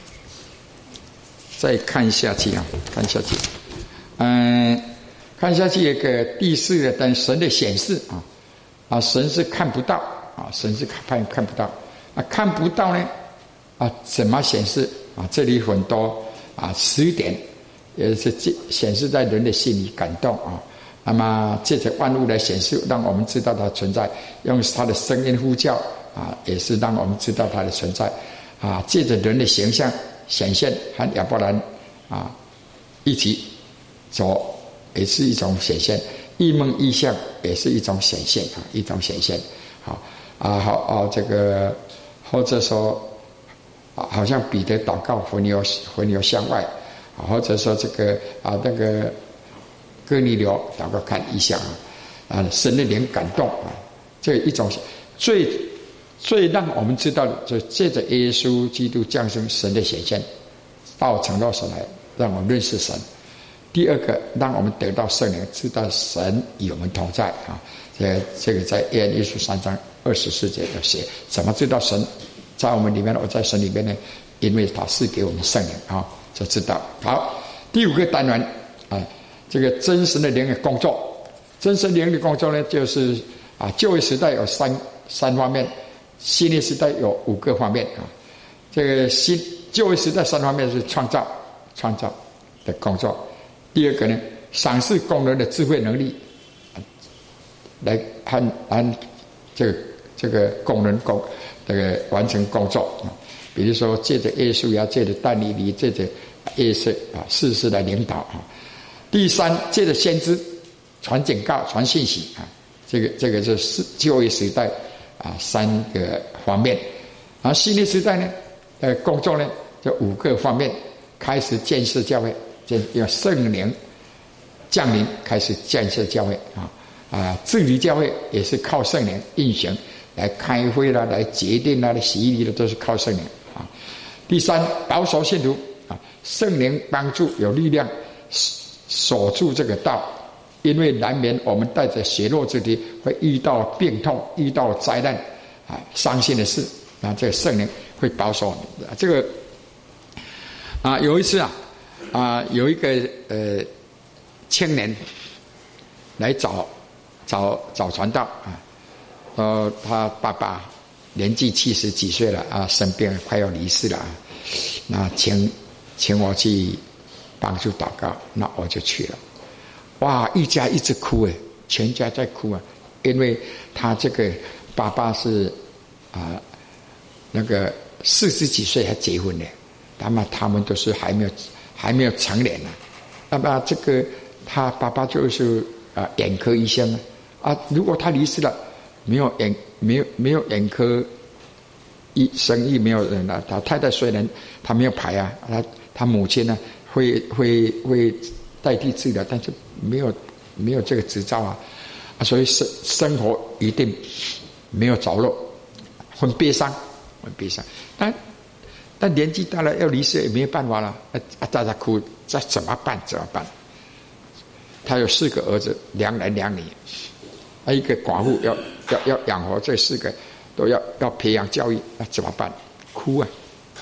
A: 再看下去啊，看下去，嗯，看下去一个第四个，但神的显示啊，啊，神是看不到啊，神是看看不到啊，看不到呢啊，怎么显示啊？这里很多啊词典也是显示在人的心里感动啊。那么借着万物来显示，让我们知道它存在；用它的声音呼叫啊，也是让我们知道它的存在啊。借着人的形象显现，和亚伯兰啊一起走，也是一种显现；异梦异象也是一种显现啊，一种显现。好啊，好啊，这个或者说啊，好像彼得祷告魂游魂游向外，啊，或者说这个啊那个。哥尼流祷告看异象啊，啊，神的灵感动啊，这一种最最让我们知道的，就借着耶稣基督降生，神的显现，道成肉身来，让我们认识神。第二个，让我们得到圣灵，知道神与我们同在啊。这这个在约翰一书三章二十四节有写，怎么知道神在我们里面，我在神里面呢？因为他是给我们圣灵啊，就知道。好，第五个单元啊。这个真神的灵的工作，真神灵的工作呢，就是啊，旧约时代有三三方面，新约时代有五个方面啊。这个新旧约时代三方面是创造，创造的工作。第二个呢，赏赐工人的智慧能力，来按按这个这个工人工这个完成工作啊。比如说借着耶稣呀，借着但以理，借着耶稣啊，事事来领导啊。第三，借着先知传警告、传信息啊，这个这个就是旧约时代啊三个方面，然后新约时代呢，呃，工作呢就五个方面，开始建设教会，建用圣灵降临，开始建设教会啊啊，治理教会也是靠圣灵运行，来开会啦，来决定啦，来洗礼的都是靠圣灵啊。第三，保守信徒啊，圣灵帮助有力量。守住这个道，因为难免我们带着血肉之体会遇到病痛、遇到灾难啊、伤心的事啊，这个圣灵会保守你。这个啊，有一次啊啊，有一个呃青年来找找找传道啊，呃，他爸爸年纪七十几岁了啊，生病快要离世了啊，那请请我去。帮助祷告，那我就去了。哇，一家一直哭哎，全家在哭啊，因为他这个爸爸是啊、呃、那个四十几岁还结婚的，那么他们都是还没有还没有成年呢、啊。那么这个他爸爸就是啊、呃、眼科医生啊，啊如果他离世了，没有眼没有没有眼科医生意没有人了。他太太虽然他没有牌啊，他他母亲呢？会会会代替治疗，但是没有没有这个执照啊，啊，所以生生活一定没有着落，很悲伤，很悲伤。但但年纪大了要离世也没有办法了，啊啊，大家哭，这怎么办？怎么办？他有四个儿子，两男两女，啊，一个寡妇要要要养活这四个，都要要培养教育，那怎么办？哭啊！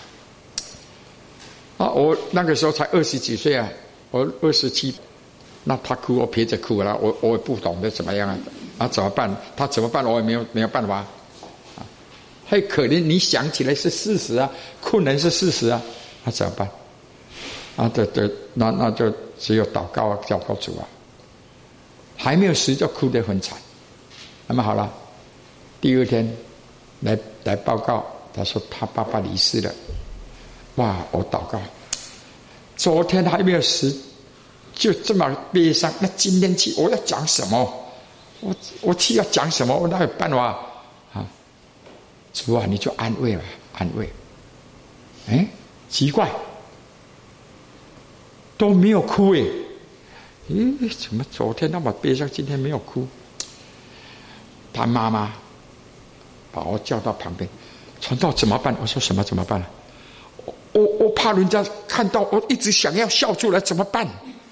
A: 啊，我那个时候才二十几岁啊，我二十七，那他哭，我陪着哭了，我我也不懂得怎么样啊，啊怎么办？他怎么办？我也没有没有办法，啊，还可怜，你想起来是事实啊，困难是事实啊，那怎么办？啊，对对，那那就只有祷告啊，祷告主啊，还没有死就哭得很惨，那么好了，第二天来来报告，他说他爸爸离世了。哇！我祷告， 昨天还没有死，就这么悲伤。那今天去我要讲什么？我我去要讲什么？我哪有办法啊？主啊，你就安慰了，安慰。哎，奇怪，都没有哭哎。咦，怎么昨天那么悲伤，今天没有哭？他妈妈把我叫到旁边，传道怎么办？我说什么怎么办？我我怕人家看到我一直想要笑出来，怎么办？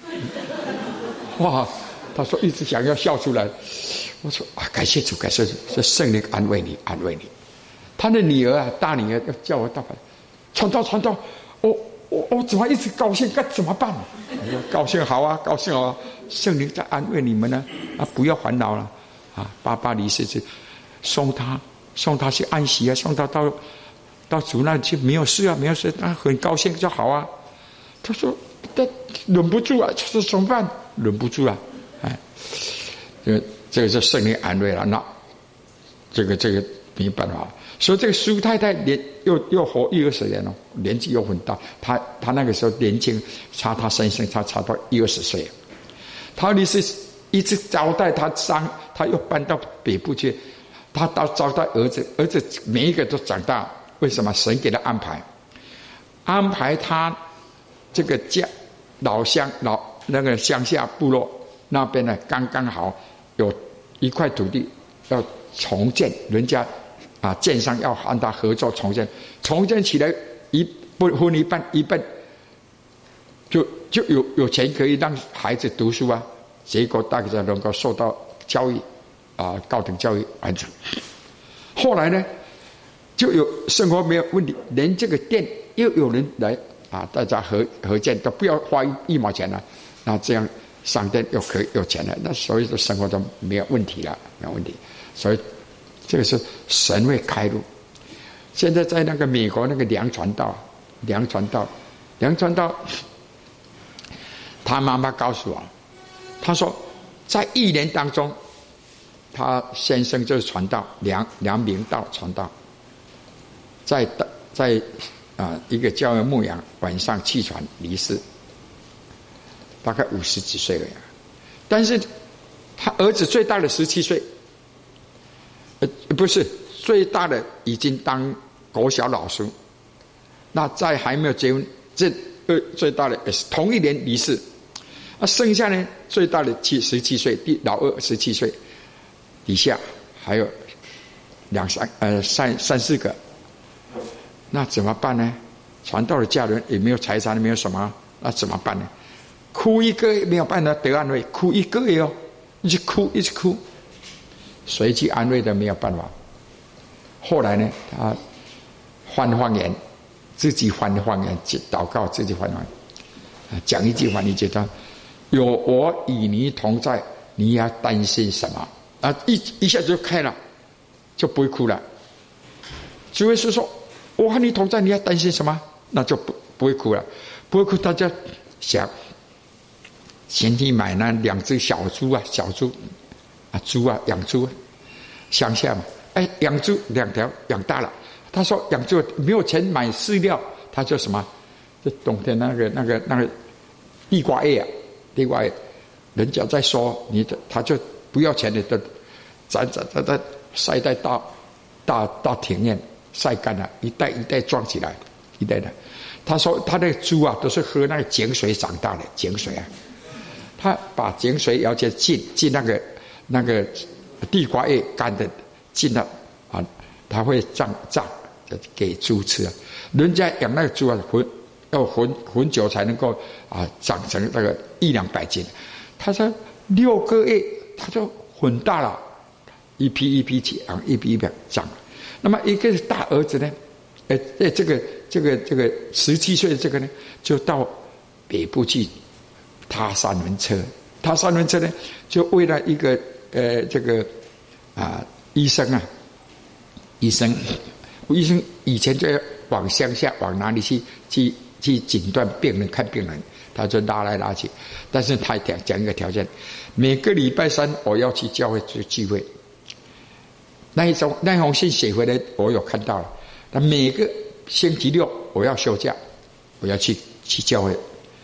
A: 哇！他说一直想要笑出来。我说啊，感谢主，感谢主，是圣灵安慰你，安慰你。他的女儿啊，大女儿要叫我到旁，传道传道，我我我怎么一直高兴？该怎么办？我说高兴好啊，高兴好啊，圣灵在安慰你们呢，啊，不要烦恼了。啊，爸爸离世去，送他送他去安息啊，送他到到主那里去，没有事啊，没有事，他很高兴就好啊。他说他忍不住啊，他说怎么办？忍不住啊，哎，这个这个是圣灵安慰了，那这个这个没办法。所以这个苏太太年又又活一二十年了，年纪又很大，他他那个时候年轻，差他先生他差到一二十岁，他离世。一直招待他上，他又搬到北部去。他到招待儿子，儿子每一个都长大。为什么？神给他安排，安排他这个家老乡老那个乡下部落那边呢，刚刚好有一块土地要重建，人家啊建商要和他合作重建，重建起来一不分一半一半，就就有有钱可以让孩子读书啊。结果大家能够受到教育，啊，高等教育完成。后来呢，就有生活没有问题，连这个店又有人来啊，大家合合建都不要花一毛钱了，那这样商店又可以有钱了，那所以的生活都没有问题了，没有问题。所以这个是神会开路。现在在那个美国那个梁传道，梁传道，梁传道，他妈妈告诉我。他说，在一年当中，他先生就是传道梁梁明道传道，在在啊一个教会牧养，晚上气喘离世，大概五十几岁了呀。但是他儿子最大的十七岁，呃不是最大的已经当国小老师，那在还没有结婚，这呃最大的也是同一年离世。啊，剩下呢，最大的七十七岁，第老二十七岁，底下还有两三呃三三四个，那怎么办呢？传道的家人也没有财产，没有什么，那怎么办呢？哭一个月没有办法得安慰，哭一个月哦，一直哭一直哭，谁去安慰都没有办法。后来呢，他换方言，自己换方言，祷告自己换方言，讲一句话，你觉得？有我与你同在，你要担心什么？啊，一一下就开了，就不会哭了。主耶稣说：“我和你同在，你要担心什么？”那就不不会哭了，不会哭。大家想，前去买那两只小猪啊，小猪啊，猪啊，养猪，乡下嘛，哎，养猪两条养大了。他说养猪没有钱买饲料，他就什么？就冬天那个那个那个地瓜叶啊。另外，人家在说你的，他就不要钱的，都咱咱咱咱晒在大大大庭院晒干了，一袋一袋装起来，一袋的。他说他的猪啊，都是喝那个井水长大的，井水啊。他把井水要去浸浸那个那个地瓜叶干的浸了啊，他会胀胀，给猪吃啊。人家养那个猪啊，混要混混久才能够啊长成那个一两百斤。他说六个月他就混大了，一批一批长，一批一批长。那么一个大儿子呢，呃，这个这个这个十七岁的这个呢，就到北部去踏三轮车。踏三轮车呢，就为了一个呃这个啊医生啊，医生医生以前就要往乡下往哪里去去去诊断病人看病人，他就拉来拉去。但是他讲讲一个条件，每个礼拜三我要去教会去聚会。那一种那封信写回来，我有看到了。那每个星期六我要休假，我要去去教会。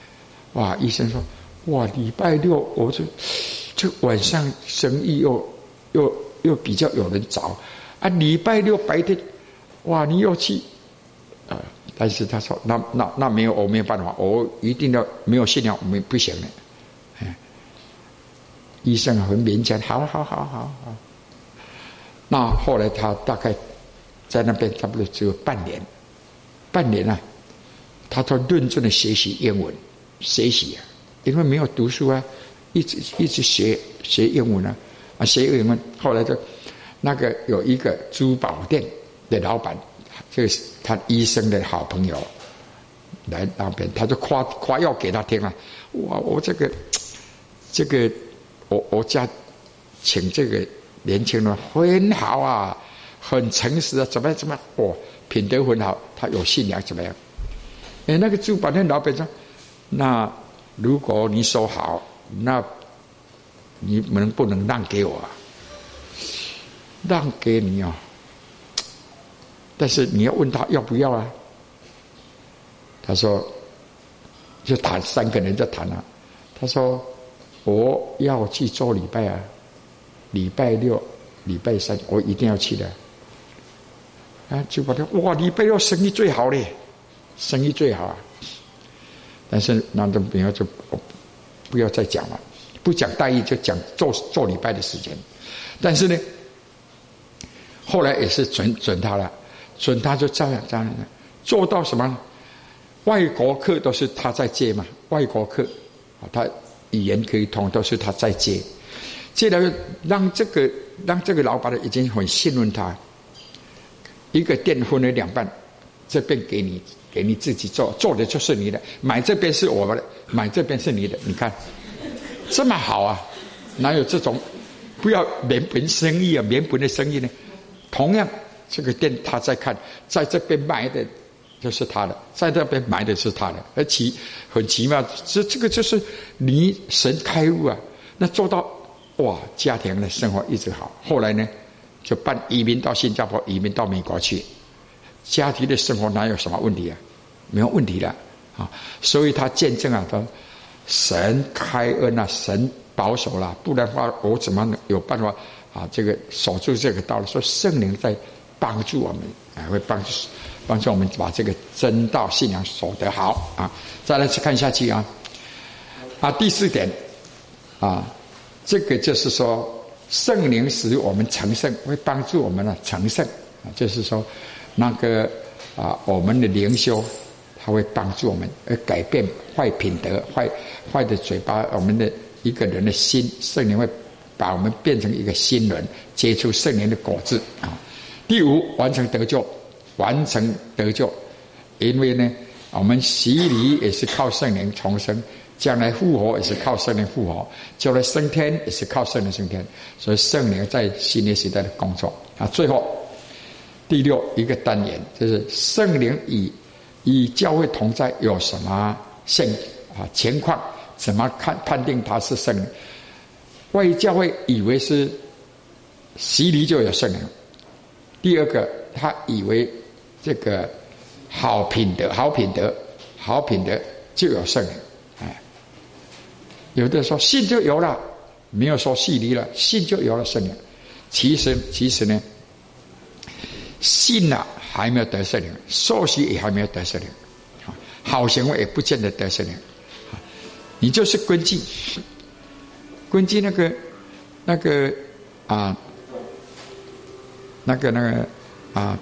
A: 哇，医生说，哇，礼拜六我这这晚上生意又又又比较有人找啊，礼拜六白天，哇，你又去啊？但是他说，那那那没有，我没有办法，我一定要没有信仰，我们不行的。哎，医生很勉强，好好好好好。那后来他大概在那边差不多只有半年，半年啊，他都认真的学习英文，学习啊，因为没有读书啊，一直一直学学英文啊，啊学英文。后来就那个有一个珠宝店的老板，这是他医生的好朋友，来那边他就夸夸耀给他听啊，哇，我这个这个我我家请这个年轻人很好啊，很诚实啊，怎么样怎么样，哦，品德很好，他有信仰怎么样？哎，那个珠宝店老板说，那如果你说好，那你能不能让给我啊？让给你啊，但是你要问他要不要啊？他说，就谈三个人就谈了，他说我要去做礼拜啊。礼拜六、礼拜三，我一定要去的。啊，就把他哇，礼拜六生意最好嘞，生意最好啊。但是那都不要就不要再讲了，不讲待遇，就讲做做礼拜的时间。但是呢，后来也是准准他了，准他就这样这样的做到什么？外国课都是他在接嘛，外国课啊，他语言可以通，都是他在接。接着让这个让这个老板已经很信任他，一个店分了两半，这边给你给你自己做，做的就是你的，买这边是我们的，买这边是你的，你看这么好啊，哪有这种不要连本生意啊，连本的生意呢？同样这个店他在看，在这边买的就是他的，在这边买的是他的，而奇很奇妙，这这个就是你神开悟啊，那做到。哇，家庭的生活一直好。后来呢，就办移民到新加坡，移民到美国去。家庭的生活哪有什么问题啊？没有问题了啊！所以他见证啊，说神开恩啊，神保守了，不然的话，我怎么有办法啊？这个守住这个道理，说圣灵在帮助我们，啊，会帮助帮助我们把这个真道信仰守得好啊！再来去看下去啊，啊，第四点啊。这个就是说，圣灵使我们成圣，会帮助我们呢成圣啊。就是说，那个啊，我们的灵修，它会帮助我们，而改变坏品德、坏坏的嘴巴，我们的一个人的心，圣灵会把我们变成一个新人，结出圣灵的果子啊。第五，完成得救，完成得救，因为呢，我们洗礼也是靠圣灵重生。将来复活也是靠圣灵复活，将来升天也是靠圣灵升天，所以圣灵在新约时代的工作啊。最后第六一个单元就是圣灵与与教会同在有什么现啊情况？怎么看判定他是圣灵？外教会以为是洗礼就有圣灵，第二个他以为这个好品德、好品德、好品德就有圣灵。有的说信就有了，没有说洗礼了，信就有了圣灵。其实其实呢，信了还没有得圣灵，受洗也还没有得圣灵，好行为也不见得得圣灵。你就是根据根据那个那个啊那个那个啊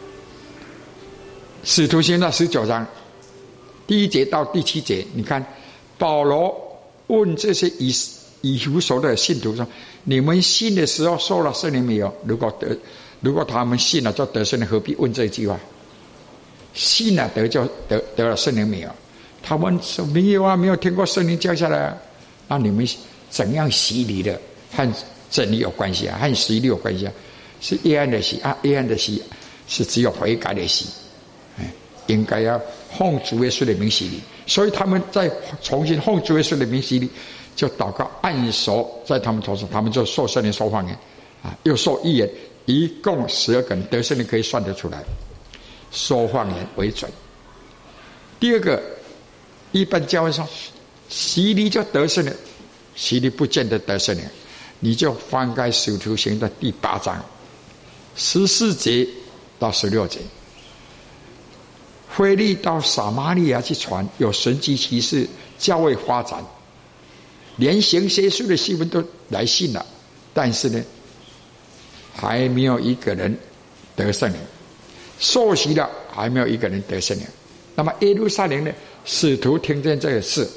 A: 使徒行传十九章第一节到第七节，你看保罗问这些以以弗所的信徒说：“你们信的时候受了圣灵没有？如果得，如果他们信了就得圣灵，何必问这一句话？信了得就得得了圣灵没有？他们说没有啊，没有听过圣灵降下来啊。那你们怎样洗礼的？和真理有关系啊，和洗礼有关系啊？是约翰的洗啊，约翰的洗是只有悔改的洗，哎，应该要奉主耶稣的名洗礼。”所以他们在重新奉主耶稣的名洗礼，就祷告按手在他们头上，他们就受圣灵说方言啊，又受预言，一共十二个人得圣灵可以算得出来，说方言为准。第二个，一般教会说洗礼就得胜了，洗礼不见得得胜了。你就翻开《使徒行传》第八章十四节到十六节，腓力到撒玛利亚去传，有神迹奇事，教会发展，连行邪术的西门都来信了，但是呢，还没有一个人得圣灵，受洗了还没有一个人得圣灵。那么耶路撒冷的使徒听见这个事，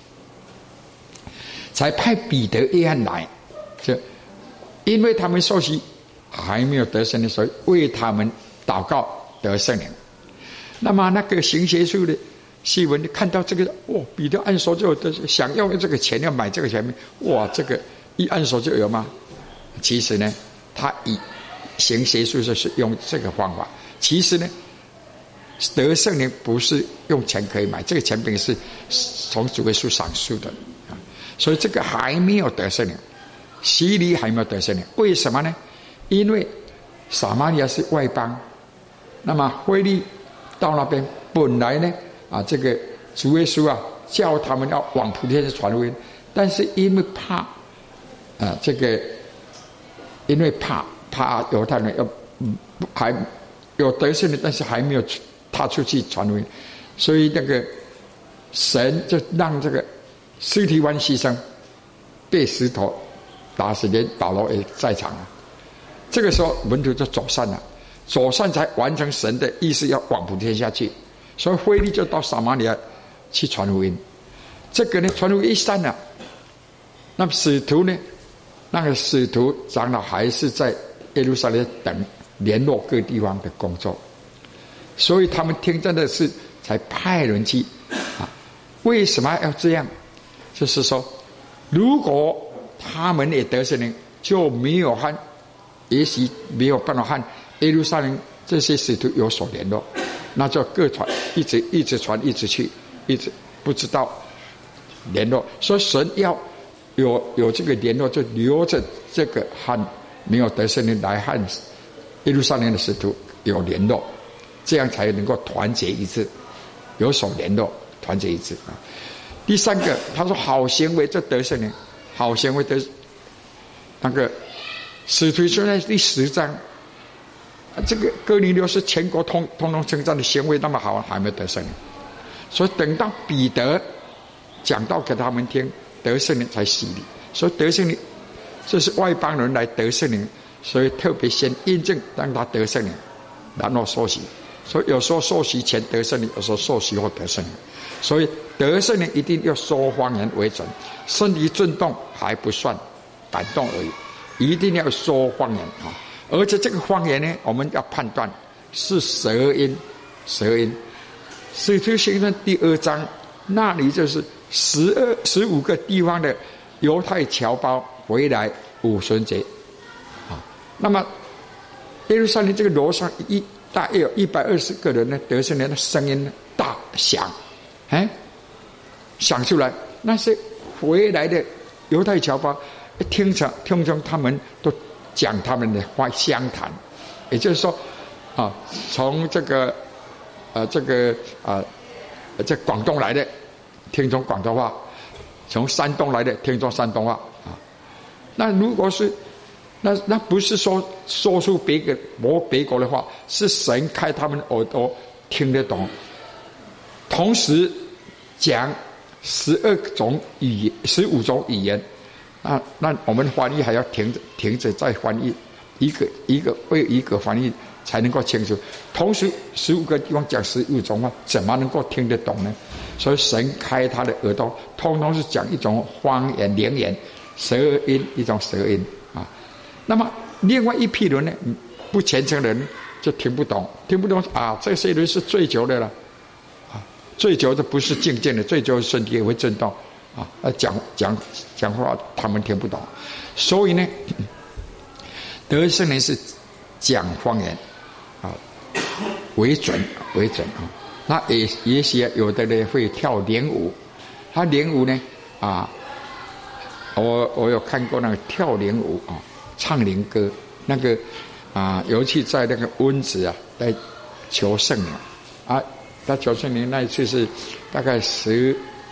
A: 才派彼得、约翰来，就因为他们受洗还没有得圣灵，所以为他们祷告得圣灵。那么那个行邪术的西门看到这个，哇，彼得按手就有得，想要这个钱要买这个钱，哇，这个一按手就有吗？其实呢，他以行邪术是用这个方法。其实呢，得圣灵不是用钱可以买，这个钱饼是从主耶稣赏赐的啊，所以这个还没有得圣灵，洗礼还没有得圣灵。为什么呢？因为撒玛利亚是外邦，那么腓力到那边本来呢啊，这个主耶稣啊叫他们要往普天下传福音，但是因为怕啊，这个因为怕怕犹太人要嗯还有得胜的，但是还没有踏出去传福音，所以那个神就让这个司提反牺牲，被石头打死，连保罗也在场了。这个时候门徒就走散了，走散才完成神的意思，要往普天下去。所以腓力就到撒玛利亚去传福音。这个呢，传福音一散了，那么使徒呢，那个使徒长老还是在耶路撒冷等联络各地方的工作，所以他们听见的事才派人去啊。为什么要这样？就是说，如果他们也得圣灵，就没有和也许没有办法和耶路撒冷这些使徒有所联络，那就各传，一直一直传，一直去，一直不知道联络。所以神要有有这个联络，就留着这个和没有得圣灵来和耶路撒冷的使徒有联络，这样才能够团结一致，有所联络，团结一致啊。第三个，他说好行为这得圣灵，好行为得那个使徒行传第十章，这个哥尼流是全国通通通称赞的行为那么好，还没有得圣灵，所以等到彼得讲道给他们听，得圣灵才洗礼。所以得圣灵，这是外邦人来得圣灵，所以特别先印证让他得圣灵，然后受洗。所以有时候受洗前得圣灵，有时候受洗后得圣灵。所以得圣灵一定要说方言为准，身体震动还不算，感动而已，一定要说方言啊！而且这个方言呢，我们要判断是舌音，舌音。使徒行传第二章那里就是十二十五个地方的犹太侨胞回来五旬节啊。那么耶路撒冷这个楼上一大约有一百二十个人呢，得圣灵的声音大响，哎，响出来，那些回来的犹太侨胞听成听成他们都讲他们的话相谈，也就是说啊，从这个呃这个啊这广东来的听从广东话，从山东来的听从山东话啊。那如果是那那不是说说出别个某别国的话，是神开他们耳朵听得懂，同时讲十二种语言，十五种语言。那那我们翻译还要停着停着再翻译，一个一个为一个翻译才能够清楚。同时十五个地方讲十五种话，怎么能够听得懂呢？所以神开他的耳朵，通通是讲一种方言灵言，舌音，一种舌音啊。那么另外一批人呢，不虔诚的人就听不懂，听不懂啊，这些人是醉酒的了啊，醉酒的不是静静的，醉酒身体也会震动。啊，讲讲讲话他们听不懂，所以呢，得圣灵是讲方言啊为准为准啊。那也也许有的人会跳灵舞，他灵舞呢啊，我我有看过那个跳灵舞啊，唱灵歌那个啊，尤其在那个温子啊，在求圣灵啊，他求圣灵那一次是大概十。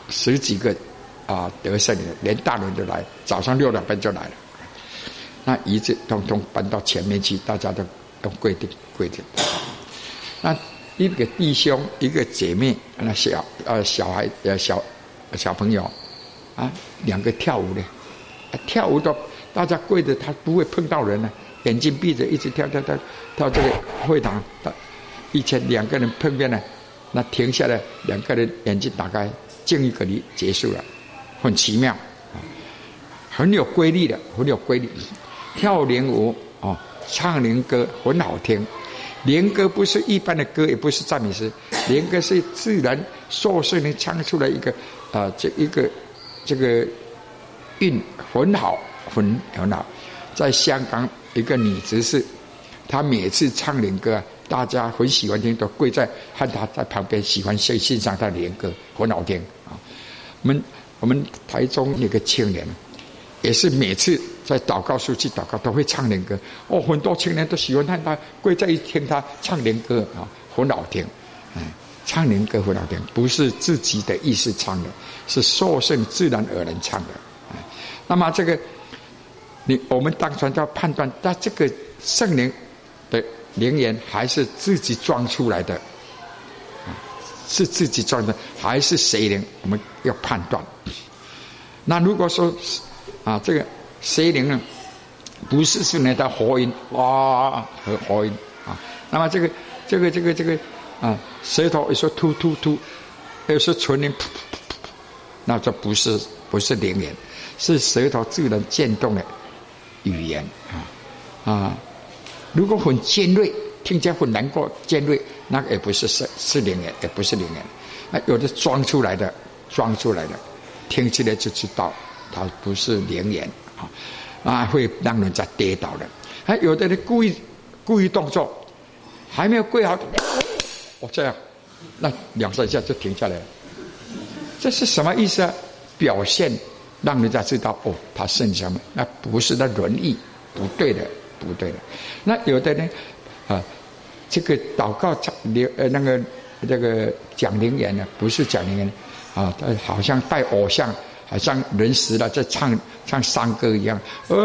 A: 十几个啊得圣灵，连大人都来，早上六点半就来了。那椅子通通搬到前面去，大家都用跪地跪地。那一个弟兄，一个姐妹，那小呃小孩呃小小朋友啊，两个跳舞的，啊、跳舞都大家跪着，他不会碰到人呢、啊，眼睛闭着一直跳跳跳跳这个会堂。以前两个人碰面了，那停下来，两个人眼睛打开，敬一个礼结束了，很奇妙，很有规律的，很有规律。跳灵舞哦，唱灵歌很好听。灵歌不是一般的歌，也不是赞美诗，灵歌是自然受圣灵唱出来一个啊、呃，这一个这个韵很好，很很好。在香港一个女执事，她每次唱灵歌，大家很喜欢听，都跪在和她在旁边，喜欢欣欣赏她的灵歌，很好听啊。我们我们台中那个青年，也是每次在祷告书去祷告都会唱灵歌哦，很多青年都喜欢看他跪在一听他唱灵歌啊，很好听。嗯，唱灵歌很好听，不是自己的意思唱的，是受圣自然而然唱的。嗯，那么这个你我们当传道判断，他这个圣灵的灵言还是自己装出来的，啊，是自己装的还是谁灵？我们要判断。那如果说啊，这个谁灵呢？不是是那道活音哇和活音啊。那么这个这个这个这个啊，舌头有时候突突突，有时候唇音噗噗噗噗，那这不是不是灵言，是舌头自然渐动的语言啊啊。如果很尖锐，听起来很难过，尖锐，那个也不是是是灵言，也不是灵言。啊，有的装出来的，装出来的，听起来就知道。它不是灵言啊，啊会让人家跌倒的。还有的人故意故意动作，还没有跪好，哦这样，那两三下就停下来了。这是什么意思啊？表现让人家知道哦，他圣什么？那不是那伦理，不对的，不对的。那有的人啊，这个祷告讲灵呃那个这个讲灵言呢，不是讲灵言啊，好像拜偶像。好像人死了在唱唱山歌一样，呃，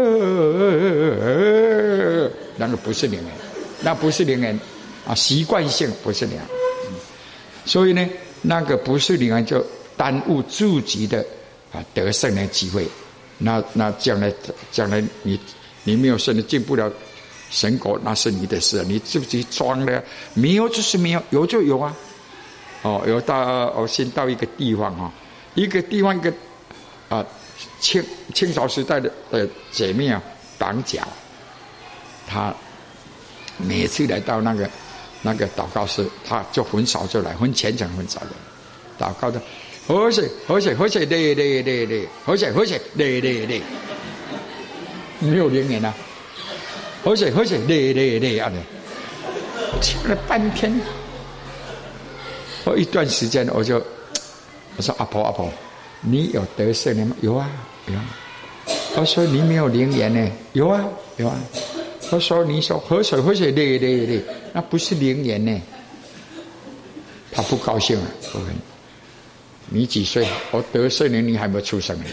A: 那个不是灵言，那不是灵言啊，习惯性不是灵言。所以呢，那个不是灵言就耽误自己的啊得胜的机会。那那将来将来你你没有圣灵进不了神国，那是你的事，你自己装的，没有就是没有，有就有啊。哦，有到我先到一个地方啊。一个地方一个啊，清清朝时代的呃姐妹啊，绑脚，她每次来到那个那个祷告室，她就很少就来，很虔诚很少的祷告的，喝水喝水喝水嘞嘞嘞嘞，喝水喝水嘞嘞嘞，没有灵言啊，喝水喝水嘞嘞嘞啊的，讲了半天，我一段时间我就。我说阿婆阿婆，你有得圣灵吗？有啊有啊。我说你没有灵言呢？有啊有啊。我说你说喝水喝水嘞嘞嘞，那不是灵言呢。他不高兴了，我问你几岁？我得圣灵，你还没有出生呢。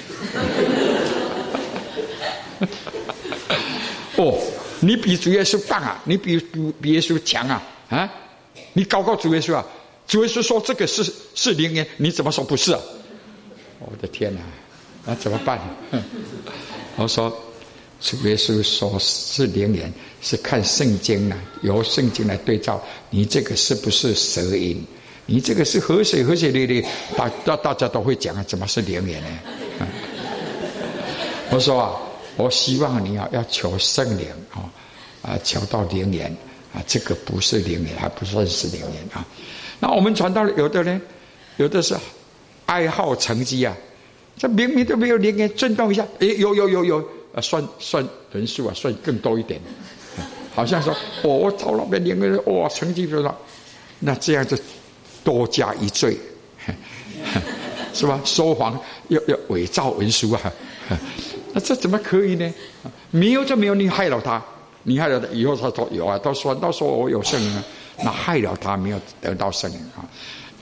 A: 哦，你比主耶稣棒啊，你比比耶稣强啊啊！你高高主耶稣啊！主耶稣说这个是是灵言，你怎么说不是啊？我的天哪，那怎么办？我说主耶稣说是灵言，是看圣经啊，由圣经来对照，你这个是不是舌音？你这个是河水河水里里，大大大家都会讲啊，怎么是灵言呢？嗯、我说啊，我希望你啊要求圣灵啊啊，求到灵言啊，这个不是灵言，还不算是灵言啊。那我们传道有的人，有的是爱好成绩啊，这明明都没有灵言，震动一下，诶，有有有有，啊，算算人数啊，算更多一点，好像说，哦，我找那边灵言，哇，成绩多少，那这样就多加一罪，是吧？说谎要要伪造文书啊，那这怎么可以呢？没有就没有，你害了他，你害了他，以后他说有啊，到说到说我有圣灵啊。那害了他没有得到圣灵啊！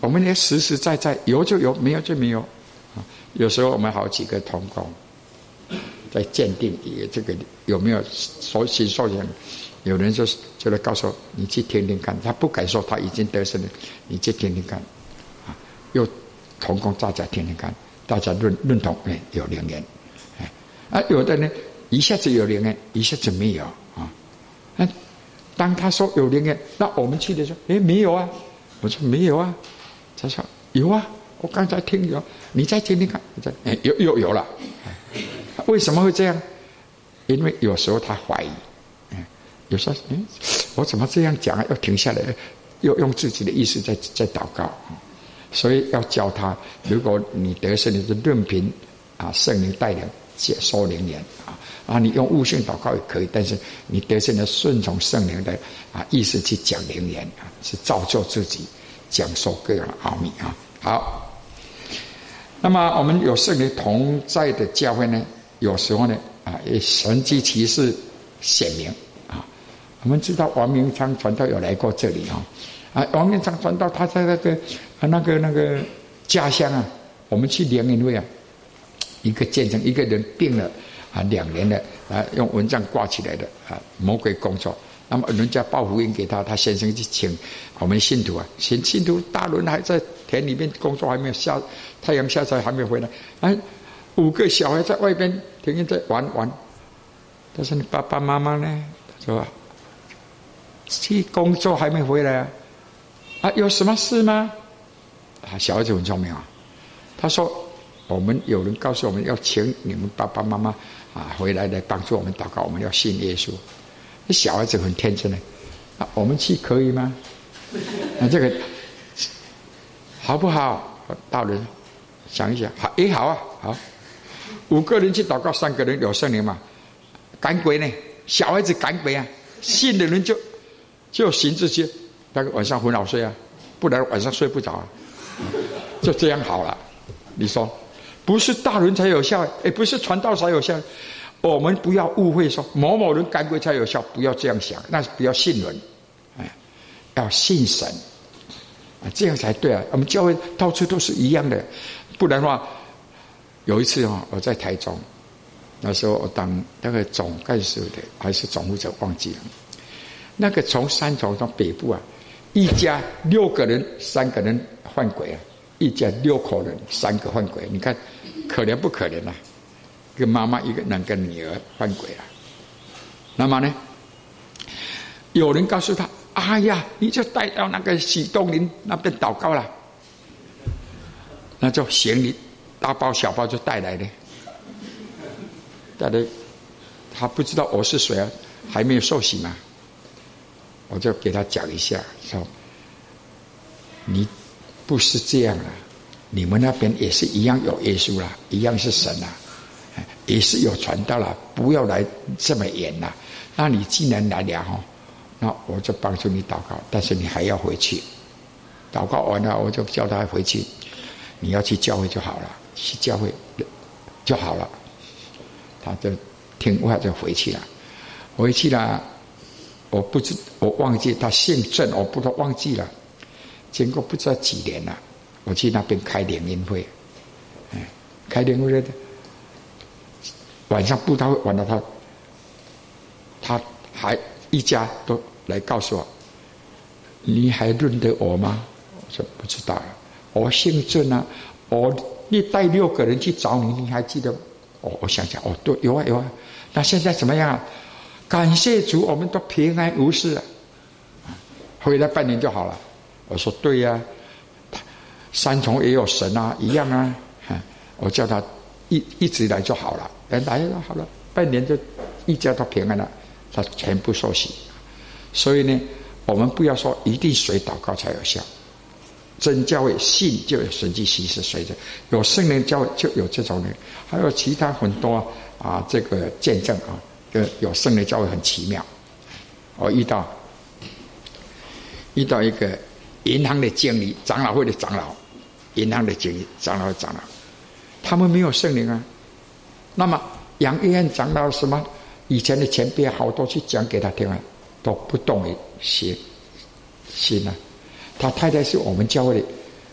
A: 我们也实实在在，有就有，没有就没有。有时候我们好几个同工在鉴定这个有没有受新受洗，有人就就来告诉我，你去听听看，他不敢说他已经得胜了，你去听听看，啊，又同工大家听听看，大家认认同，哎，有灵验，哎，啊，有的呢一下子有灵验，一下子没有啊，那当他说有灵验，那我们去的时候，哎，没有啊，我说没有啊，他说有啊。我刚才听有，你再听听看，哎，有有有了。为什么会这样？因为有时候他怀疑，有时候，嗯，我怎么这样讲啊？要停下来，又用自己的意识在在祷告。所以要教他，如果你得胜，你是任凭啊圣灵带领接收灵言啊啊，你用悟性祷告也可以，但是你得胜的顺从圣灵的啊意识去讲灵言啊，是造就自己讲授各样的奥秘啊。好。那么我们有圣灵同在的教会呢，有时候呢啊，也神迹奇事显明啊。我们知道王明昌传道有来过这里啊，啊，王明昌传道他在那个啊那个那个家乡啊，我们去联谊会啊，一个见证一个人病了啊两年了啊，用蚊帐挂起来的啊，魔鬼工作。那么人家报福音给他，他先生去请我们信徒啊，请信徒大轮还在田里面工作，还没有下太阳下山还没有回来，哎，五个小孩在外边天天在玩玩。他说：“你爸爸妈妈呢？”他说：“去工作还没回来啊。”啊，有什么事吗？啊，小孩子很聪明啊。他说：“我们有人告诉我们要请你们爸爸妈妈啊回来来帮助我们祷告，我们要信耶稣。”小孩子很天真的，啊，我们去可以吗？啊，这个好不好？大人想一想，好也好啊，好。五个人去祷告，三个人有圣灵嘛？赶鬼呢？小孩子赶鬼啊！信的人就就行这些，那个晚上很好睡啊，不然晚上睡不着啊。就这样好了。你说，不是大人才有效，哎，不是传道才有效。我们不要误会说某某人赶鬼才有效，不要这样想，那是不要信人，哎，要信神，啊，这样才对啊。我们教会到处都是一样的，不然的话，有一次啊，我在台中，那时候我当那个总干事的还是总负责忘记了，那个从三重到北部啊，一家六个人，三个人换鬼啊，一家六口人，三个换鬼，你看可怜不可怜啊？一个妈妈，一个两个女儿换鬼了。那么呢，有人告诉他：“哎呀，你就带到那个许东林那边祷告了。”那就行李大包小包就带来了，带来，他不知道我是谁啊，还没有受洗嘛，我就给他讲一下，说：“你不是这样啊，你们那边也是一样有耶稣啦，一样是神啦。”也是有传道了，不要来这么远了。那你既然来了哈，那我就帮助你祷告，但是你还要回去。祷告完了，我就叫他回去。你要去教会就好了，去教会就好了。他就听话就回去了。回去了，我不知我忘记他姓郑，我不知道忘记了。经过不知道几年了，我去那边开联谊会，哎，开联谊会的。晚上布道会完了，他他还一家都来告诉我：“你还认得我吗？”我说：“不知道了，我姓郑啊，我你带六个人去找你，你还记得？”哦，我想想，哦，对，有啊有啊。那现在怎么样啊？感谢主，我们都平安无事啊，回来半年就好了。我说：“对呀、啊，三重也有神啊，一样啊。”我叫他一一直来就好了。来了好了，半年就一家都平安了，他全部受洗。所以呢，我们不要说一定谁祷告才有效，真教会信就有神迹奇事随着，有圣灵教会就有这种人，还有其他很多啊这个见证啊，有圣灵教会很奇妙。我遇到遇到一个银行的经理，长老会的长老，银行的经理，长老会长老，他们没有圣灵啊。那么杨约翰长老什么以前的前辈好多去讲给他听啊，都不动于心心啊。他太太是我们教会的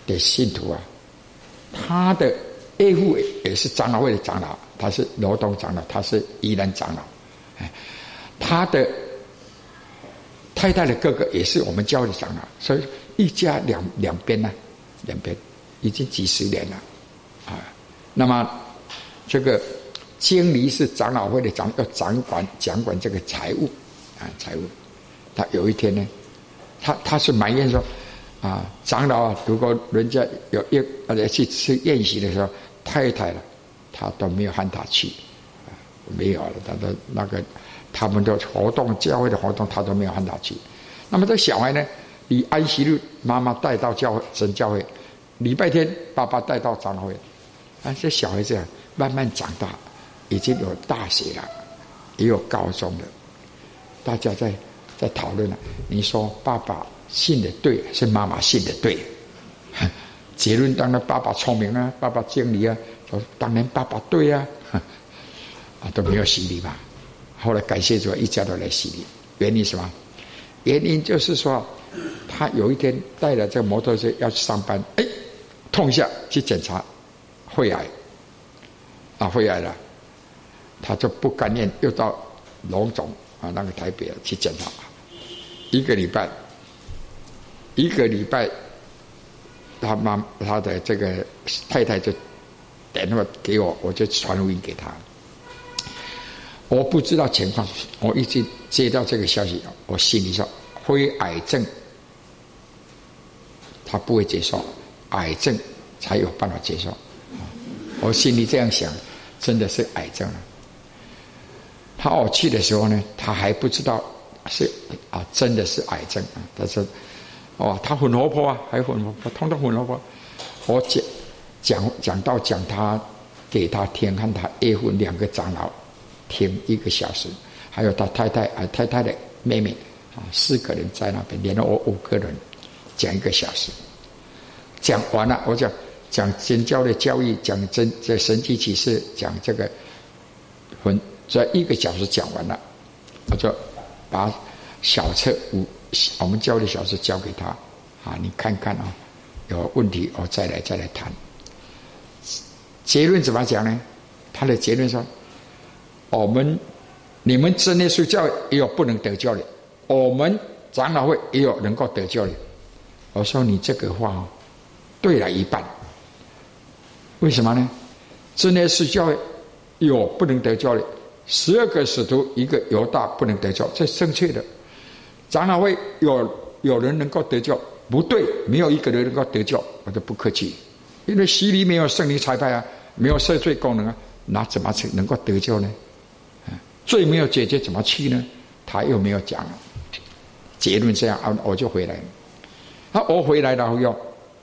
A: 的信徒啊，他的岳父也是长老会的长老，他是罗东长老，他是宜兰长老，哎，他的太太的哥哥也是我们教会的长老，所以一家两两边呢、啊，两边已经几十年了啊。那么这个经理是长老会的长，要掌管掌管这个财务啊，财务。他有一天呢，他他是埋怨说。啊，长老啊，如果人家有宴或者去吃宴席的时候，太太了，他都没有喊他去，啊，没有了，他的那个他们的活动，教会的活动，他都没有喊他去。那么这小孩呢，你安息日妈妈带到教会神教会，礼拜天爸爸带到长老会，啊，这小孩子啊，慢慢长大，已经有大学了，也有高中了，大家在在讨论了。你说爸爸信的对，是妈妈信的对？结论当然爸爸聪明啊，爸爸经理啊，说当然爸爸对啊，啊都没有洗礼吧。后来感谢主，一家都来洗礼。原因什么？原因就是说，他有一天带了这个摩托车要去上班，哎，痛一下去检查肺癌，啊肺癌了，他就不甘愿，又到龙总啊那个台北去检查，一个礼拜。一个礼拜，他妈他的这个太太就打电话给我，我就传录音给他。我不知道情况，我一直接到这个消息，我心里说，非癌症，他不会接受，癌症才有办法接受。我心里这样想，真的是癌症了。他我去的时候呢，他还不知道是啊，真的是癌症啊，他说。哦，他很活泼啊，还很活泼，通通很活泼。我讲讲讲到讲他给他听，和他岳父两个长老听一个小时，还有他太太啊太太的妹妹啊，四个人在那边，连了我五个人讲一个小时。讲完了，我讲讲真教的教义，讲真这神迹启示，讲这个很这一个小时讲完了，我就把小册五。我们教的小事交给他啊，你看看啊，有问题我再来再来谈。结论怎么讲呢？他的结论说：我们你们真耶稣教也有不能得救的，我们长老会也有能够得救的。我说你这个话哦，对了一半。为什么呢？真耶稣教有不能得救的，十二个使徒一个犹大不能得救，这是正确的。长老会有有人能够得救，不对，没有一个人能够得救，我就不客气。因为洗礼没有圣灵差派啊，没有赦罪功能啊，那怎么能够得救呢？罪没有解决怎么去呢？他又没有讲，结论这样啊，我就回来了。啊，我回来了后要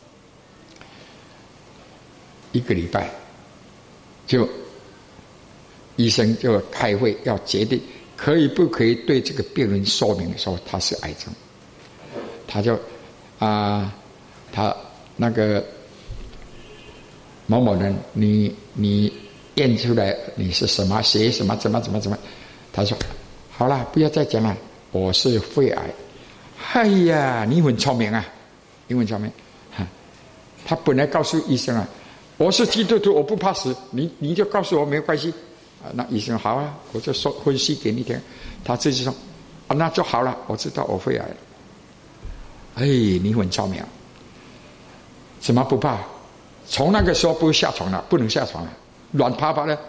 A: 一个礼拜，就医生就开会要决定。可以不可以对这个病人说明说他是癌症？他就啊、呃，他那个某某人，你你验出来你是什么血什么怎么怎么怎么？他说好了，不要再讲了，我是肺癌。哎呀，你很聪明啊，你很聪明。他本来告诉医生啊，我是基督徒，我不怕死，你你就告诉我没有关系。啊，那医生好啊，我就说分析给你听。他自己说，啊，那就好了，我知道我肺癌了。哎，你很聪明，怎么不怕？从那个时候不下床了，不能下床了，软趴趴的，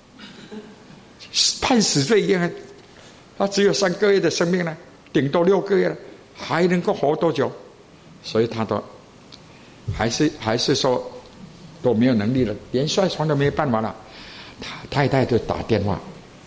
A: 判死罪一样。他只有三个月的生命了，顶多六个月了，还能够活多久？所以他都还是还是说都没有能力了，连下床都没办法了。他太太就打电话，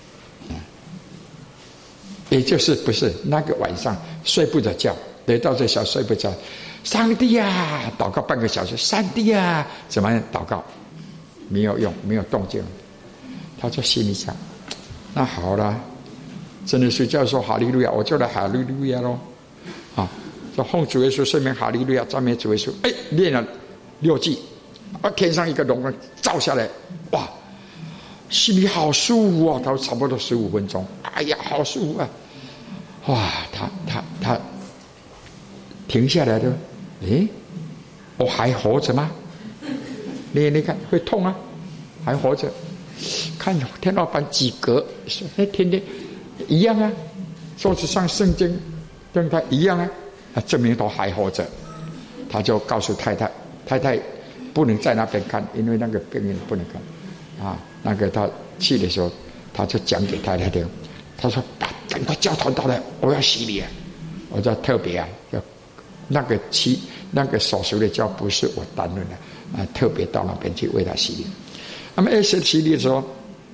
A: 也就是不是那个晚上睡不着觉，得到这小睡不着，上帝啊，祷告半个小时，上帝啊，怎么样祷告没有用，没有动静。他就心里想，那好了，真的睡觉说哈利路亚，我就来哈利路亚咯。啊，说奉主耶稣圣名哈利路亚，赞美主耶稣。哎，念了六句，啊，天上一个荣光照下来，哇！心里好舒服啊！他差不多十五分钟，哎呀，好舒服啊！哇，他他他停下来的，诶， 我还活着吗？你你看会痛啊，还活着。看天花板几格，哎，天天一样啊。桌子上圣经跟他一样啊，啊，证明都还活着。他就告诉太太，太太不能在那边看，因为那个病人不能看啊。那个他去的时候，他就讲给太太听，他说：“赶快叫团到来，我要洗礼啊！”我说特别啊，要那个期那个手术的叫不是我担任的啊，特别到那边去为他洗礼。那么二次洗礼的时候，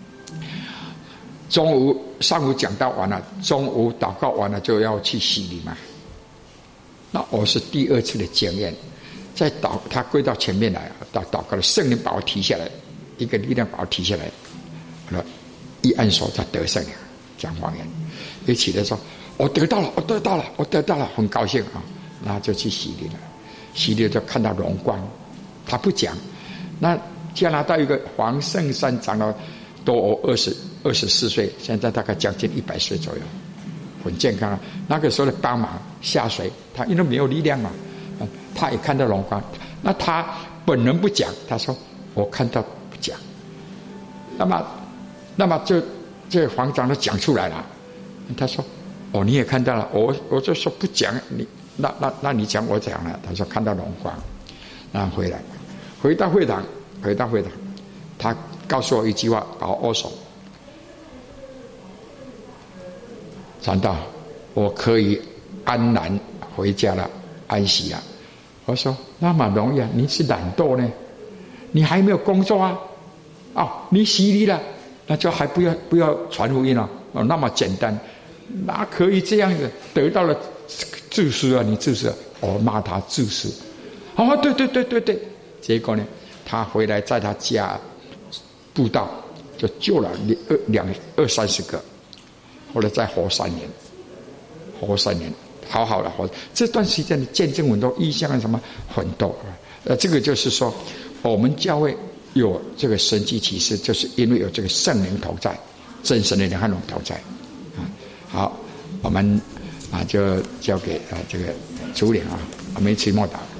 A: 中午上午讲道完了，中午祷告完了就要去洗礼嘛。那我是第二次的经验，在祷他跪到前面来，祷祷告了，圣灵把我提下来，一个力量把我提下来，我一按手他得胜了，讲方言，一起来说我得到了，我得到了，我得到了，很高兴啊，然后就去洗礼了，洗礼就看到荣光，他不讲，那加拿大有个黄圣山长老，多我二十二十四岁，现在大概将近一百岁左右，很健康。那个时候的帮忙下水，他因为没有力量嘛，他也看到荣光。那他本人不讲，他说我看到不讲。那么，那么就这黄长老讲出来了。他说：“哦，你也看到了。”我我就说不讲，你那那那你讲我讲了。他说看到荣光，然后回来，回到会堂。回到会堂，他告诉我一句话，把我握手。传道，我可以安然回家了，安息了。我说那么容易啊？你是懒惰呢？你还没有工作啊？哦，你洗礼了，那就还不要不要传福音了？哦，那么简单，哪可以这样子得到了自私啊？你自私啊？我骂他自私。哦，对对对对对，结果呢？他回来在他家布道，就救了二两二三十个，后来再活三年，活三年，好好的活。这段时间的见证很多，异象啊什么很多。呃，这个就是说，我们教会有这个神迹奇事，就是因为有这个圣灵同在，真神的灵和龙同在。啊，好，我们啊就交给啊这个主领啊，我们一起默祷。